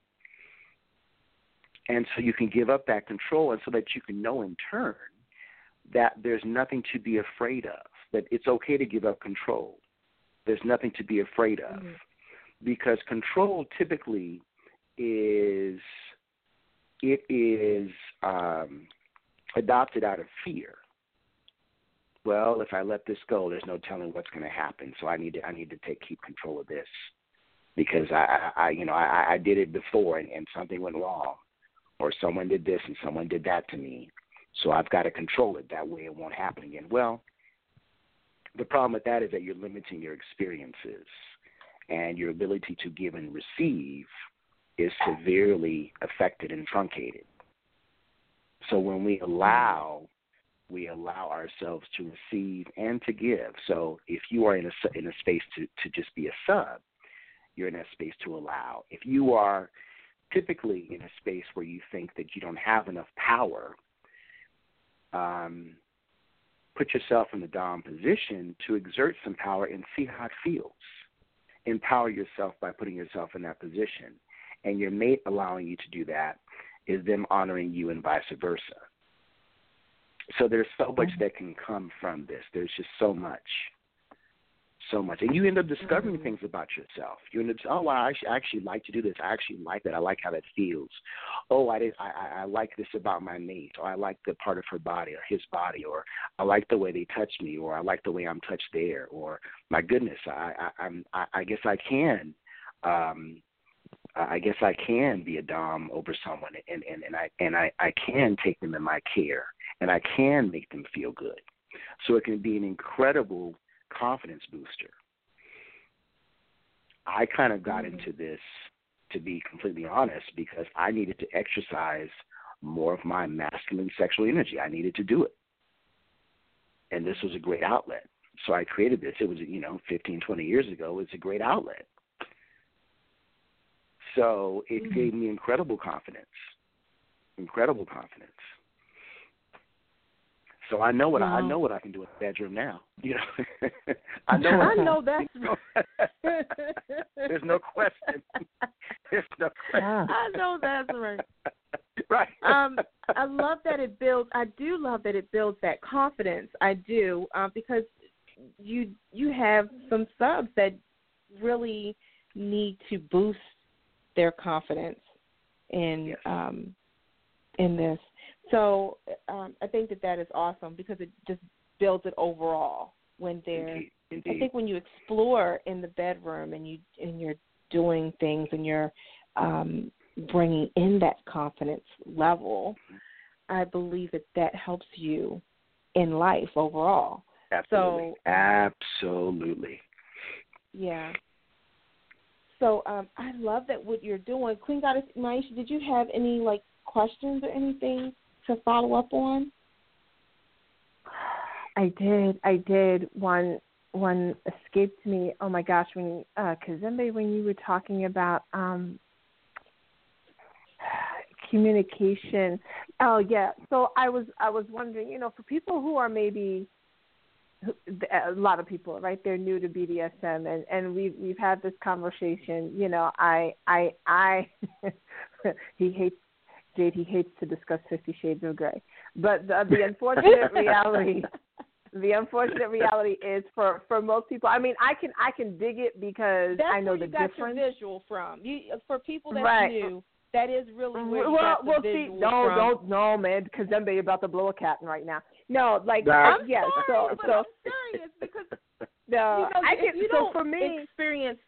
and so you can give up that control, and so that you can know in turn that there's nothing to be afraid of, that it's okay to give up control. There's nothing to be afraid of, mm-hmm. because control typically is, it is um, adopted out of fear. Well, if I let this go, there's no telling what's going to happen. So I need to, I need to take keep control of this, because I, I you know, I, I did it before and, and something went wrong, or someone did this and someone did that to me. So I've got to control it. That way it won't happen again. Well, the problem with that is that you're limiting your experiences, and your ability to give and receive is severely affected and truncated. So when we allow we allow ourselves to receive and to give. So if you are in a, in a space to, to just be a sub, you're in a space to allow. If you are typically in a space where you think that you don't have enough power, um, put yourself in the Dom position to exert some power and see how it feels. Empower yourself by putting yourself in that position. And your mate allowing you to do that is them honoring you and vice versa. So there's so much that can come from this. There's just so much. So much. And you end up discovering mm-hmm. things about yourself. You end up saying, oh, wow, I actually, I actually like to do this. I actually like that. I like how that feels. Oh, I, did, I, I like this about my mate, or I like the part of her body or his body, or I like the way they touch me, or I like the way I'm touched there, or my goodness, I, I, I'm, I, I guess I can, um, I guess I can be a dom over someone, and, and, and I and I, I can take them in my care, and I can make them feel good. So it can be an incredible confidence booster. I kind of got into this, to be completely honest, because I needed to exercise more of my masculine sexual energy. I needed to do it. And this was a great outlet. So I created this. It was, you know, fifteen, twenty years ago. It's a great outlet. So it mm-hmm. gave me incredible confidence, incredible confidence. So I know what wow. I, I know what I can do in the bedroom now. You know, I know. I know that's. There's no question. There's no question. I know that's right. Right. Um, I love that it builds. I do love that it builds that confidence. I do uh, because you you have some subs that really need to boost their confidence in yes. um, in this. So um, I think that that is awesome because it just builds it overall. When they're, Indeed. Indeed. I think when you explore in the bedroom and you and you're doing things and you're um, bringing in that confidence level, I believe that that helps you in life overall. Absolutely. So, Absolutely. Yeah. So um, I love that what you're doing. Queen Goddess Maisha, did you have any like questions or anything to follow up on? I did. I did. One one escaped me. Oh my gosh, when uh, Kazembe, when you were talking about um, communication. Oh yeah. So I was I was wondering, you know, for people who are maybe a lot of people, right? They're new to B D S M, and, and we've we've had this conversation. You know, I I I he hates. Jade, he hates to discuss Fifty Shades of Grey. But the, the unfortunate reality, the unfortunate reality is for, for most people. I mean, I can I can dig it because that's I know where the you got difference. Your visual from you for people that's right. new. That is really where you well, got the well, visual see, no, from. don't, no, man, because Zembe about to blow a cat right now. No, like, I'm yeah, sorry, so, but so. I'm serious because no, you know, I if can. you So don't for me, experience.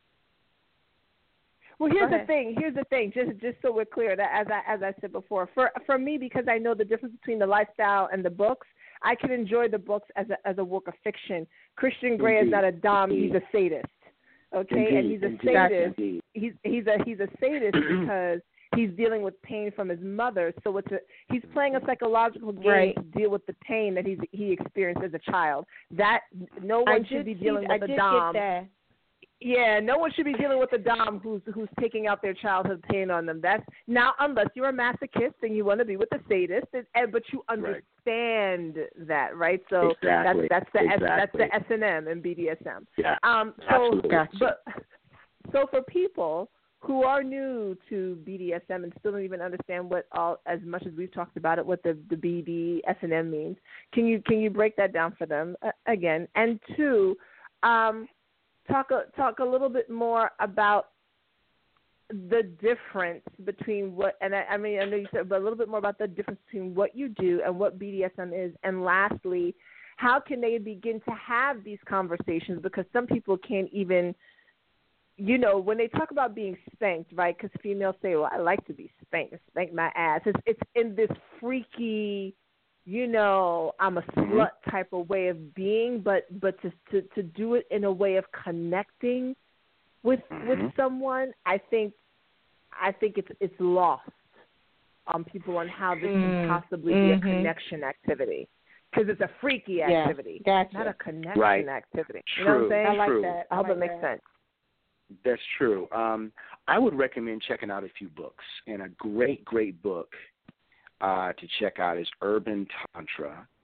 Well, here's Go the thing. Here's the thing. Just just so we're clear, that as I as I said before, for for me, because I know the difference between the lifestyle and the books, I can enjoy the books as a as a work of fiction. Christian Grey Indeed. is not a dom; Indeed. he's a sadist. Okay, Indeed. and he's a Indeed. sadist. Indeed. He's he's a he's a sadist because he's dealing with pain from his mother. So it's a, he's playing a psychological game Right. to deal with the pain that he's he experienced as a child. That no one I should be see, dealing I with did a dom. Get that. Yeah, no one should be dealing with a dom who's who's taking out their childhood pain on them. That's now, unless you're a masochist and you want to be with a sadist, and, and but you understand right. that, right? So exactly. that's that's the exactly. S, that's the S and M and B D S M. Yeah, um, so, absolutely. Gotcha. But so for people who are new to B D S M and still don't even understand what all, as much as we've talked about it, what the the B D S and M means, can you can you break that down for them uh, again? And two, um. Talk a, talk a little bit more about the difference between what, and I, I mean, I know you said, but a little bit more about the difference between what you do and what B D S M is. And lastly, how can they begin to have these conversations? Because some people can't even, you know, when they talk about being spanked, right? Because females say, well, I like to be spanked, spank my ass. It's, it's in this freaky, you know, I'm a slut type of way of being, but but to to, to do it in a way of connecting with mm-hmm. with someone, I think I think it's it's lost on people on how this mm. can possibly mm-hmm. be a connection activity, because it's a freaky activity, yeah, gotcha. not a connection right. activity. True. You know what I'm saying? I like True. that. I hope like it makes that. sense. That's true. Um, I would recommend checking out a few books, and a great, great book Uh, to check out is Urban Tantra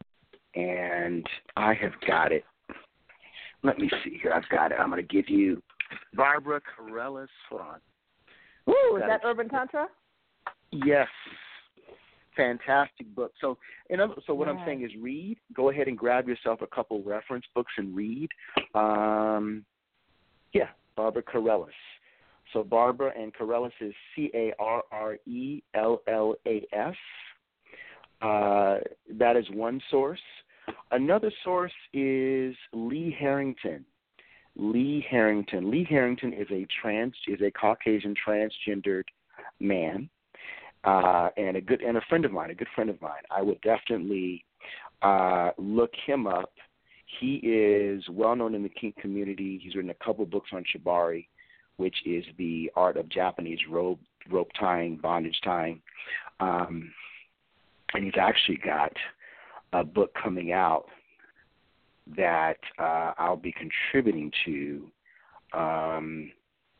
and I have got it. Let me see here. I've got it. I'm going to give you Barbara Carrellas. Hold on. Ooh, is that it. Urban Tantra? Yes. Fantastic book. So, in other, so what yeah. I'm saying is read. Go ahead and grab yourself a couple reference books and read. Um, yeah, Barbara Carrellas. So Barbara and Carrellas is C A R R E L L A S. Uh, that is one source. Another source is Lee Harrington. Lee Harrington. Lee Harrington is a trans is a Caucasian transgendered man, uh, and a good and a friend of mine, a good friend of mine. I would definitely uh, look him up. He is well known in the kink community. He's written a couple books on shibari, which is the art of Japanese rope rope tying, bondage tying, um, and he's actually got a book coming out that uh, I'll be contributing to, um,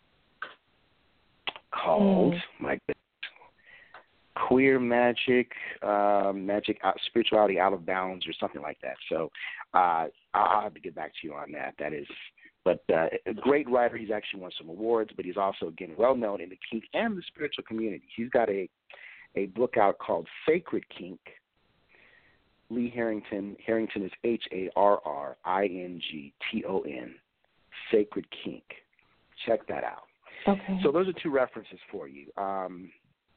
called mm. my Queer Magic, uh, Magic out, Spirituality Out of Bounds, or something like that. So uh, I'll have to get back to you on that. That is, but uh, a great writer. He's actually won some awards, but he's also again well known in the kink and the spiritual community. He's got a a book out called Sacred Kink. Lee Harrington. Harrington is H A R R I N G T O N. Sacred Kink. Check that out. Okay. So those are two references for you. Um,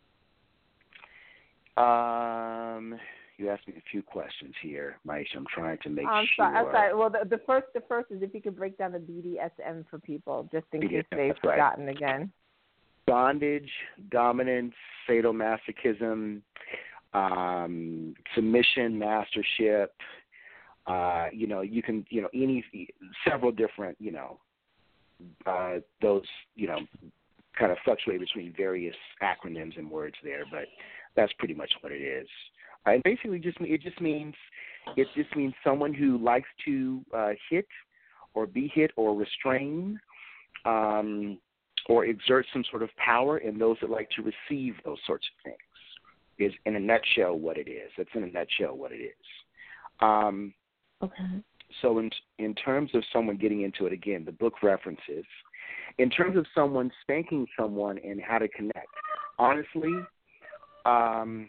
um, you asked me a few questions here, Maisha. I'm trying to make I'm sure. Sorry, I'm sorry. Well, the, the first, the first is if you could break down the B D S M for people, just in case they've forgotten right. again. Bondage, dominance, sadomasochism, um, submission, mastership. Uh, you know, you can, you know, any several different, you know, uh, those, you know, kind of fluctuate between various acronyms and words there, but that's pretty much what it is. Uh, and basically, just it just means it just means someone who likes to uh, hit or be hit or restrain. Um, or exert some sort of power in those that like to receive those sorts of things, is in a nutshell what it is. That's in a nutshell what it is. Um, okay. So in in terms of someone getting into it, again, the book references. In terms of someone spanking someone and how to connect, honestly, um,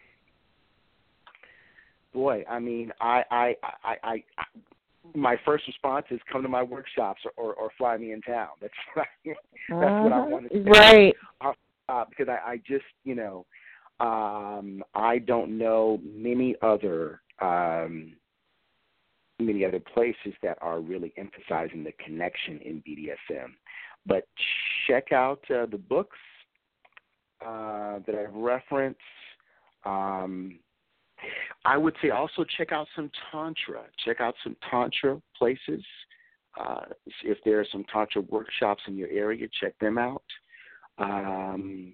boy, I mean, I, I, I, I, I my first response is come to my workshops or, or, or fly me in town. That's what I, that's uh-huh. what I want to say. Right. Uh, because I, I just, you know, um, I don't know many other um, many other places that are really emphasizing the connection in B D S M. But check out uh, the books uh, that I've referenced. Um, I would say also check out some Tantra. Check out some Tantra places. Uh, if there are some Tantra workshops in your area, check them out. Um,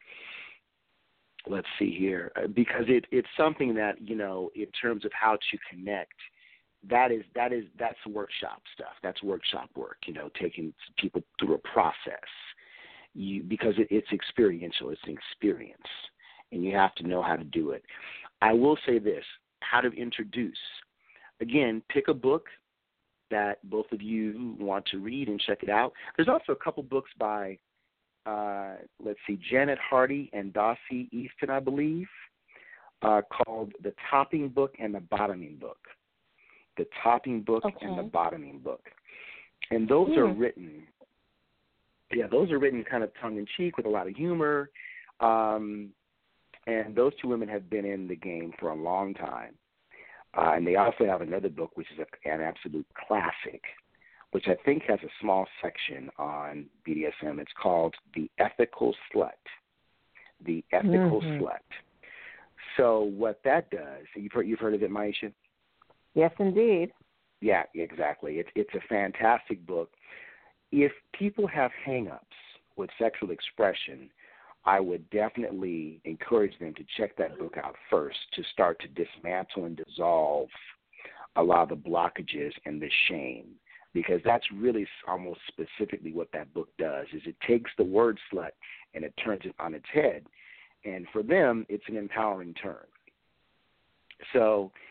let's see here. Because it, it's something that, you know, in terms of how to connect, that is, that is, that's workshop stuff. That's workshop work, you know, taking people through a process. You, because it, it's experiential. It's an experience. And you have to know how to do it. I will say this, how to introduce. Again, pick a book that both of you want to read and check it out. There's also a couple books by, uh, let's see, Janet Hardy and Dossie Easton, I believe, uh, called The Topping Book and the Bottoming Book. The Topping Book okay. and the Bottoming Book. And those mm. are written, yeah, those are written kind of tongue-in-cheek with a lot of humor. Um And those two women have been in the game for a long time. Uh, and they also have another book, which is a, an absolute classic, which I think has a small section on B D S M. It's called The Ethical Slut. The Ethical mm-hmm. Slut. So what that does, you've heard, you've heard of it, Maisha? Yes, indeed. Yeah, exactly. It's, it's a fantastic book. If people have hang-ups with sexual expression, I would definitely encourage them to check that book out first to start to dismantle and dissolve a lot of the blockages and the shame, because that's really almost specifically what that book does, is it takes the word slut and it turns it on its head. And for them, it's an empowering term. So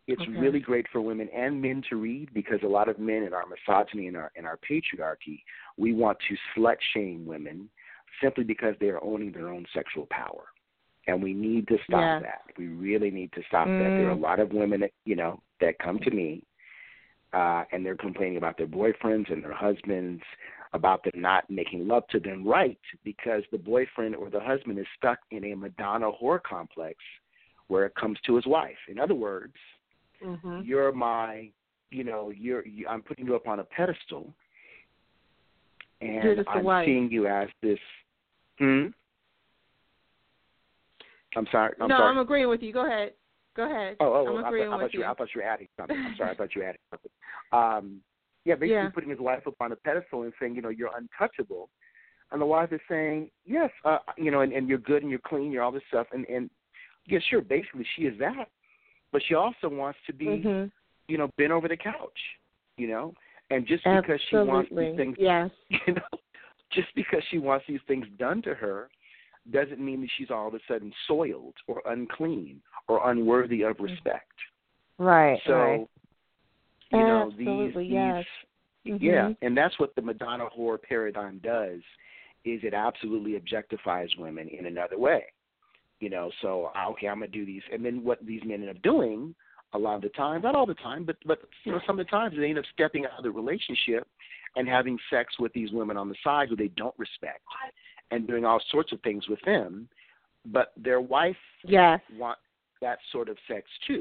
It's okay. really great for women and men to read because a lot of men in our misogyny and our in our patriarchy, we want to slut shame women simply because they are owning their own sexual power. And we need to stop yeah. that. We really need to stop mm. that. There are a lot of women that, you know, that come to me uh, and they're complaining about their boyfriends and their husbands, about them not making love to them right because the boyfriend or the husband is stuck in a Madonna whore complex where it comes to his wife. In other words, mm-hmm. you're my, you know, you're, you, I'm putting you up on a pedestal, and I'm wife. seeing you as this. Hmm. I'm sorry. I'm no, sorry. I'm agreeing with you. Go ahead. Go ahead. Oh, oh, I'm I, agreeing I, I with thought you. you. I thought you were adding something. I'm sorry. I thought you were adding something. Um, yeah, basically yeah. putting his wife up on a pedestal and saying, you know, you're untouchable, and the wife is saying, yes, uh, you know, and, and you're good and you're clean, you're all this stuff, and and yeah, sure, basically she is that, but she also wants to be, mm-hmm. you know, bent over the couch, you know, and just Absolutely. because she wants these things, yes. you know, just because she wants these things done to her, doesn't mean that she's all of a sudden soiled or unclean or unworthy of respect. Right. So, right. you know, Absolutely, these, yes. these mm-hmm. yeah, and that's what the Madonna whore paradigm does, is it absolutely objectifies women in another way. You know, so, okay, I'm going to do these. And then what these men end up doing a lot of the time, not all the time, but, but you know, some of the times they end up stepping out of the relationship and having sex with these women on the side who they don't respect and doing all sorts of things with them. But their wife yes. wants that sort of sex too.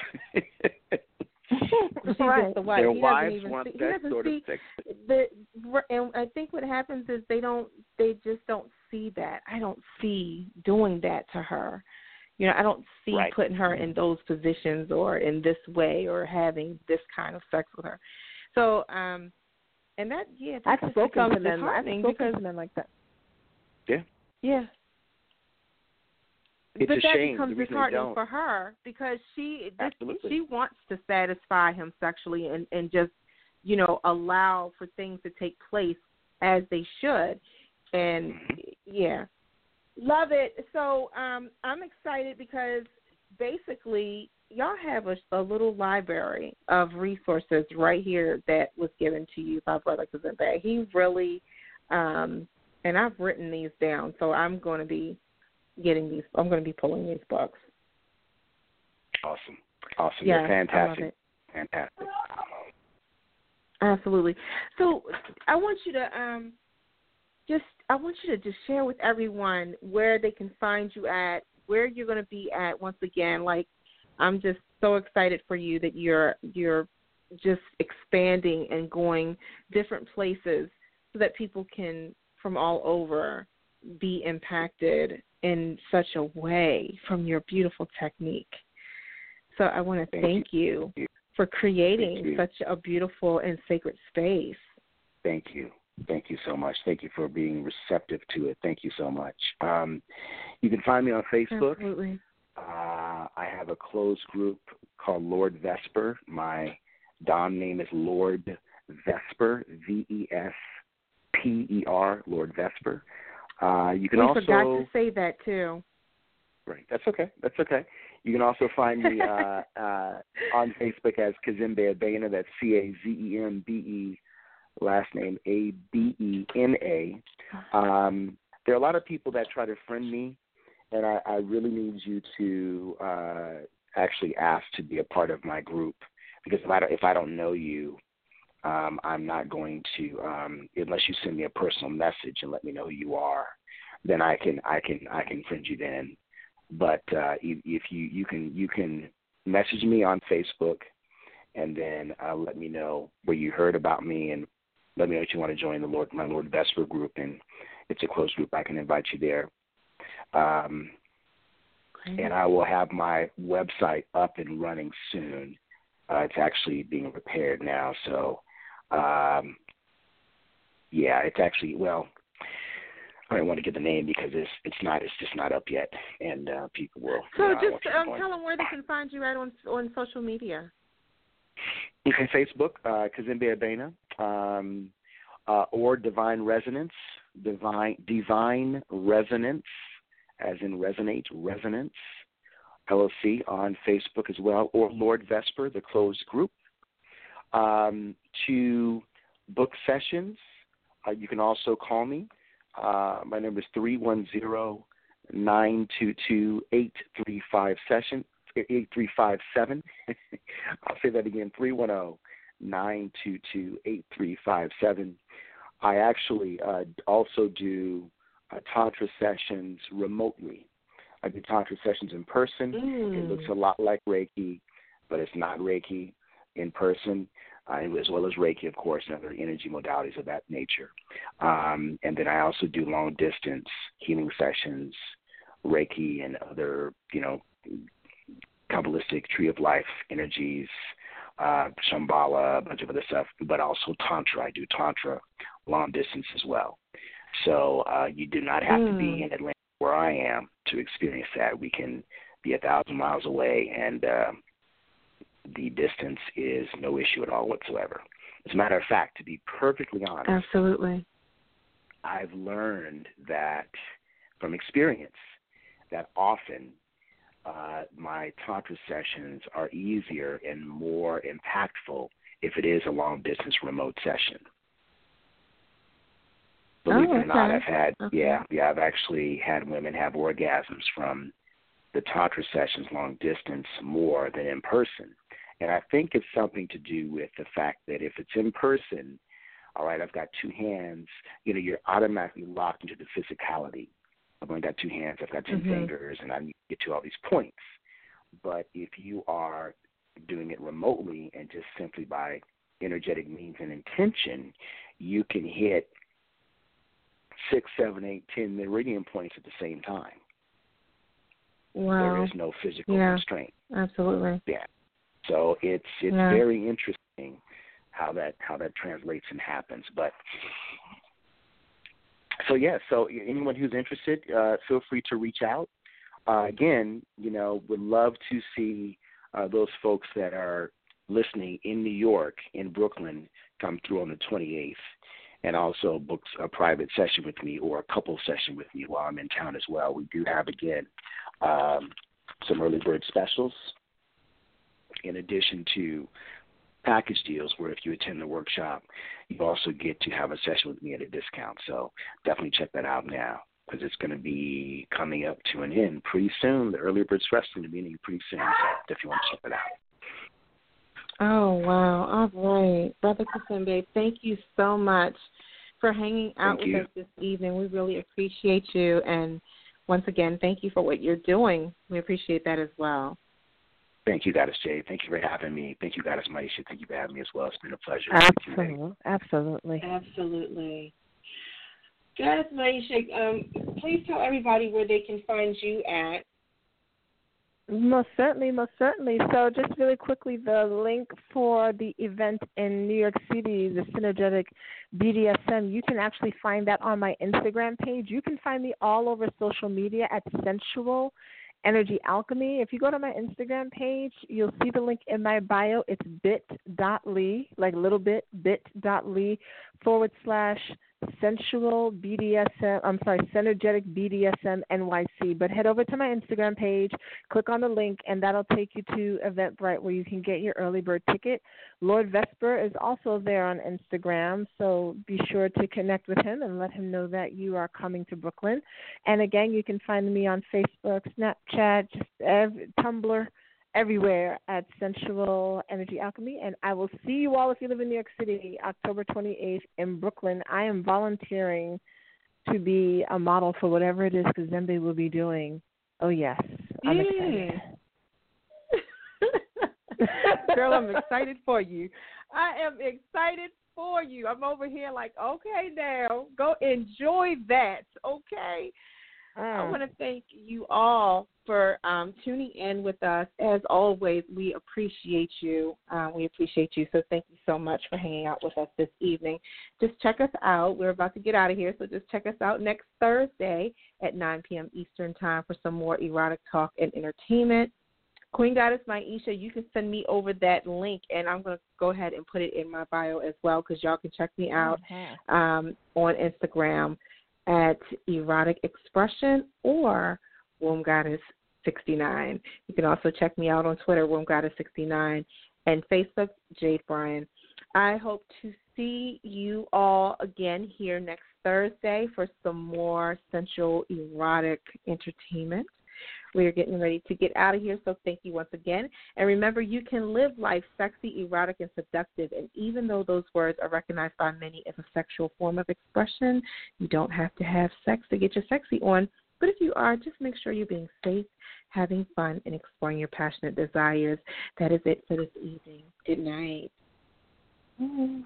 She's right. just the wife. Their he wives even want see, that sort see of sex. The, and I think what happens is they don't, they just don't see that. I don't see doing that to her. You know, I don't see right. putting her in those positions or in this way or having this kind of sex with her. So, um, and that, yeah, that I've just spoken to becomes men. I've disheartening spoken because to men like that. Yeah. Yeah. It's but a that shame. becomes The reason they disheartening don't. for her because she this, Absolutely. she wants to satisfy him sexually and, and just, you know, allow for things to take place as they should. And, mm-hmm. yeah, love it. So um, I'm excited because basically y'all have a, a little library of resources right here that was given to you by Brother Kazembe. He really, um, and I've written these down, so I'm going to be getting these. I'm going to be pulling these books. Awesome, awesome. Yeah, They're fantastic. I love it. Fantastic. Absolutely. So I want you to um, just I want you to just share with everyone where they can find you at, where you're going to be at. Once again, like I'm just so excited for you that you're you're just expanding and going different places so that people can from all over be impacted in such a way from your beautiful technique. So I want to thank, thank you. you for creating you. such a beautiful and sacred space. Thank you. Thank you so much. Thank you for being receptive to it. Thank you so much. Um, you can find me on Facebook. Absolutely. Uh, I have a closed group called Lord Vesper. My Dom name is Lord Vesper, V E S P E R, Lord Vesper. Uh, you can we also forgot to say that too. Right, that's okay. That's okay. You can also find me uh, uh, on Facebook as Kazembe Abena. That's C A Z E M B E, last name A B E N A. Um, there are a lot of people that try to friend me, and I, I really need you to uh, actually ask to be a part of my group, because if I don't, if I don't know you, Um, I'm not going to, um, unless you send me a personal message and let me know who you are, then I can, I can, I can friend you then. But uh, if, if you, you can, you can message me on Facebook, and then uh, let me know where you heard about me, and let me know if you want to join the Lord, my Lord Vesper group, and it's a closed group. I can invite you there. Um, and I will have my website up and running soon. Uh, it's actually being repaired now, so. Um, yeah, it's actually, well, I don't want to give the name because it's it's not it's just not up yet, and uh, people will. So you know, just um, tell them where they can find you at on on social media. Okay, Facebook, uh, Kazembe Abena, um, uh, or Divine Resonance, Divine Divine Resonance, as in resonate, resonance. L L C on Facebook as well, or Lord Vesper, the closed group. Um, to book sessions, uh, you can also call me. Uh, my number is three one zero, nine two two, eight three five session, eight three five seven. I'll say that again, three one zero, nine two two, eight three five seven. I actually uh, also do uh, Tantra sessions remotely. I do Tantra sessions in person. Mm. It looks a lot like Reiki, but it's not Reiki in person, uh, as well as Reiki, of course, and other energy modalities of that nature. Um, and then I also do long-distance healing sessions, Reiki, and other, you know, Kabbalistic Tree of Life energies, uh, Shambhala, a bunch of other stuff, but also Tantra. I do Tantra long distance as well. So uh, you do not have mm. to be in Atlanta where I am to experience that. We can be a thousand miles away, and uh, the distance is no issue at all whatsoever. As a matter of fact, to be perfectly honest, absolutely, I've learned that from experience that often uh, my Tantra sessions are easier and more impactful if it is a long-distance remote session. Believe oh, it or okay. not, I've had, okay. yeah, yeah, I've actually had women have orgasms from the Tantra sessions long distance more than in person. And I think it's something to do with the fact that if it's in person, all right, I've got two hands, you know, you're automatically locked into the physicality. I've only got two hands, I've got ten mm-hmm. fingers, and I need to get to all these points. But if you are doing it remotely and just simply by energetic means and intention, you can hit six, seven, eight, ten meridian points at the same time. Wow. There is no physical yeah, constraint. Absolutely. Yeah. So it's it's yeah. very interesting how that how that translates and happens. But so yeah, so anyone who's interested, uh, feel free to reach out. Uh, again, you know, would love to see uh, those folks that are listening in New York, in Brooklyn, come through on the twenty-eighth. And also book a private session with me or a couple session with me while I'm in town as well. We do have, again, um, some early bird specials in addition to package deals where if you attend the workshop, you also get to have a session with me at a discount. So definitely check that out now because it's going to be coming up to an end pretty soon. The early bird special is going to be ending pretty soon. So if you want to check it out. Oh, wow. All right. Brother Kasembe, thank you so much for hanging out thank with you. us this evening. We really appreciate you. And once again, thank you for what you're doing. We appreciate that as well. Thank you, Goddess Jade. Thank you for having me. Thank you, Goddess Maisha. Thank you for having me as well. It's been a pleasure. Absolutely. Absolutely. Absolutely. Goddess Maisha, um, please tell everybody where they can find you at. Most certainly, most certainly. So just really quickly, the link for the event in New York City, the Synergetic B D S M, you can actually find that on my Instagram page. You can find me all over social media at Sensual Energy Alchemy. If you go to my Instagram page, you'll see the link in my bio. It's bit.ly, like little bit, bit.ly forward slash sensual B D S M, I'm sorry, Synergetic B D S M N Y C. But head over to my Instagram page, click on the link, and that'll take you to Eventbrite where you can get your early bird ticket. Lord Vesper is also there on Instagram, so be sure to connect with him and let him know that you are coming to Brooklyn. And again, you can find me on Facebook, Snapchat, just every, Tumblr, everywhere at Sensual Energy Alchemy. And I will see you all if you live in New York City, October twenty-eighth in Brooklyn. I am volunteering to be a model for whatever it is Kazembe will be doing. Oh, yes. I'm yeah. excited. Girl, I'm excited for you. I am excited for you. I'm over here like, okay, now, go enjoy that, okay? I want to thank you all for um, tuning in with us. As always, we appreciate you. Uh, we appreciate you. So thank you so much for hanging out with us this evening. Just check us out. We're about to get out of here, so just check us out next Thursday at nine p.m. Eastern Time for some more erotic talk and entertainment. Queen Goddess Maisha, you can send me over that link, and I'm going to go ahead and put it in my bio as well because y'all can check me out okay. um, on Instagram at Erotic Expression or Womb Goddess sixty-nine. You can also check me out on Twitter, Womb Goddess sixty-nine, and Facebook, Jade Bryan. I hope to see you all again here next Thursday for some more sensual, erotic entertainment. We are getting ready to get out of here, so thank you once again. And remember, you can live life sexy, erotic, and seductive, and even though those words are recognized by many as a sexual form of expression, you don't have to have sex to get your sexy on. But if you are, just make sure you're being safe, having fun, and exploring your passionate desires. That is it for this evening. Good night. Mm-hmm.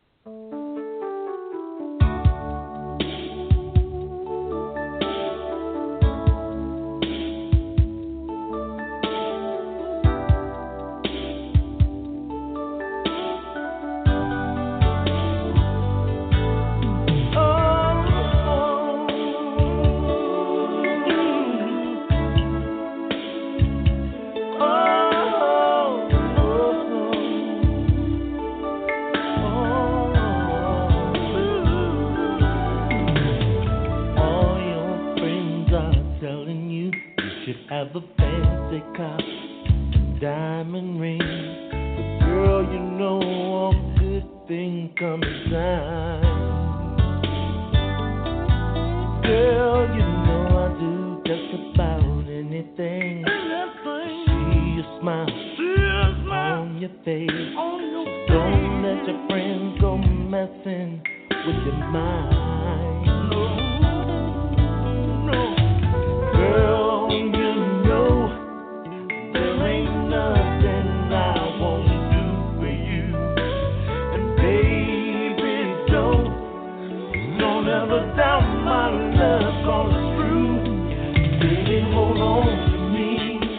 Have a fancy car, diamond ring, but girl, you know all good things come in time. Girl, you know I do just about anything. See your smile on your face. Don't let your friends go messing with your mind. No, no, girl. Down my love, cause it's true. Baby, hold on to me.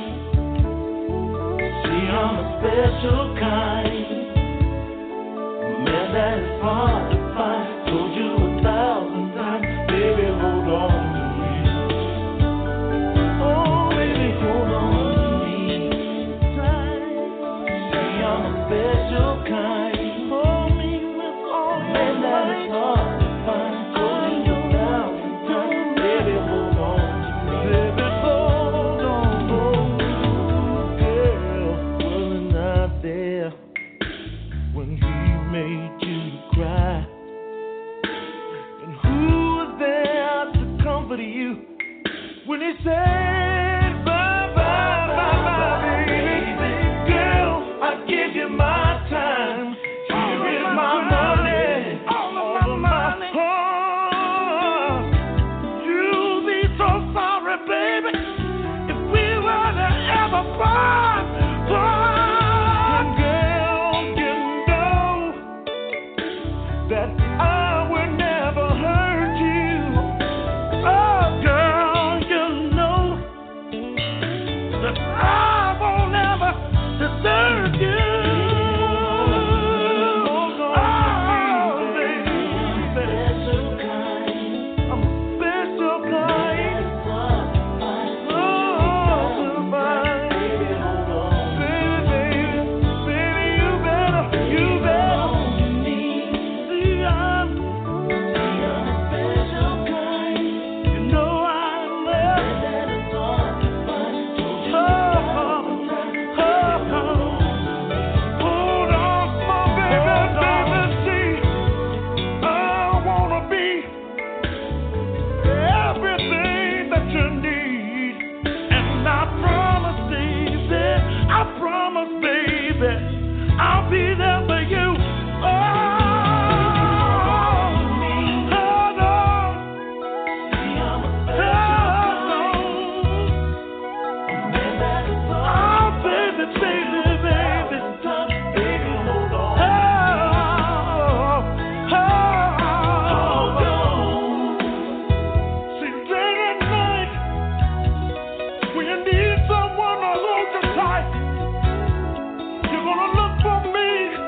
See, I'm a special kind. Man, that is hard to find. Told you a thousand times. Baby, hold on to me. Oh, baby, hold on to me. See, I'm a special kind. Hold me with all man, that is hard to find. When he said bye, bye, bye, bye, baby, girl, I give you my time. Here is my money, all of my money. Oh, you'll be so sorry, baby, if we were to ever part. Part, girl, you know that I will never hurt you. Oh, girl. I won't ever desert you. Oh, baby, special kind. I'm a special kind. Oh, fine. Baby, hold on. Baby, baby, you better, you better. See, I'm, see, I'm a special kind. You know I love that it's hard to find. I'll be there for you. Oh, hold on. See, I'm a special oh, baby, baby, baby. Baby, hold on. Oh, oh, oh. See, day and night, when you need someone to hold you tight, you're gonna look for me.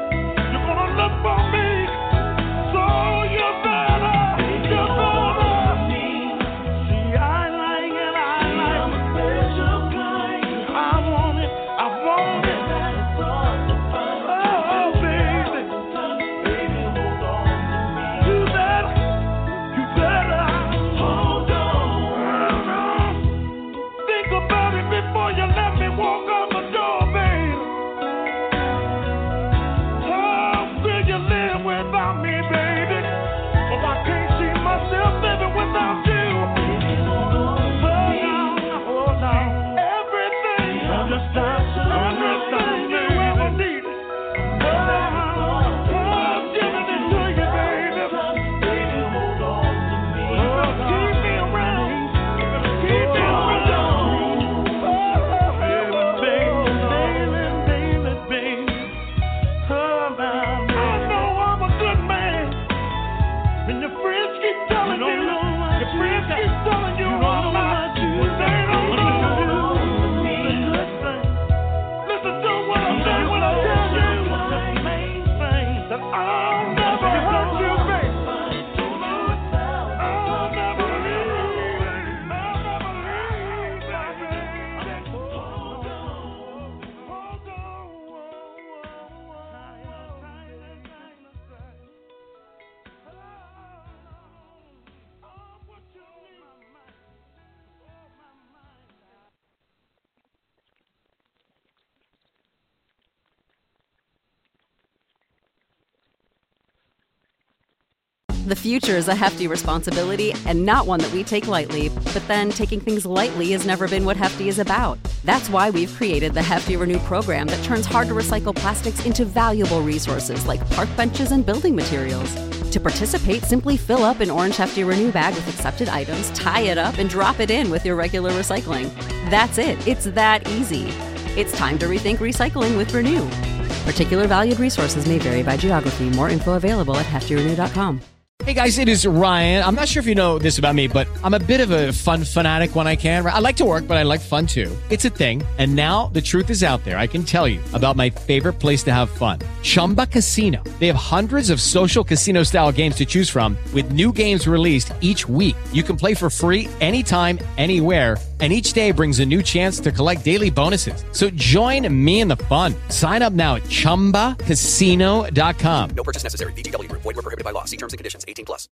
The future is a hefty responsibility and not one that we take lightly, but then taking things lightly has never been what Hefty is about. That's why we've created the Hefty Renew program that turns hard-to-recycle plastics into valuable resources like park benches and building materials. To participate, simply fill up an orange Hefty Renew bag with accepted items, tie it up, and drop it in with your regular recycling. That's it. It's that easy. It's time to rethink recycling with Renew. Particular valued resources may vary by geography. More info available at hefty renew dot com. Hey guys, it is Ryan. I'm not sure if you know this about me, but I'm a bit of a fun fanatic when I can. I like to work, but I like fun too. It's a thing. And now the truth is out there. I can tell you about my favorite place to have fun. Chumba Casino. They have hundreds of social casino style games to choose from with new games released each week. You can play for free anytime, anywhere. And each day brings a new chance to collect daily bonuses. So join me in the fun. Sign up now at chumba casino dot com. No purchase necessary. V G W Group. Void where prohibited by law. See terms and conditions. eighteen plus.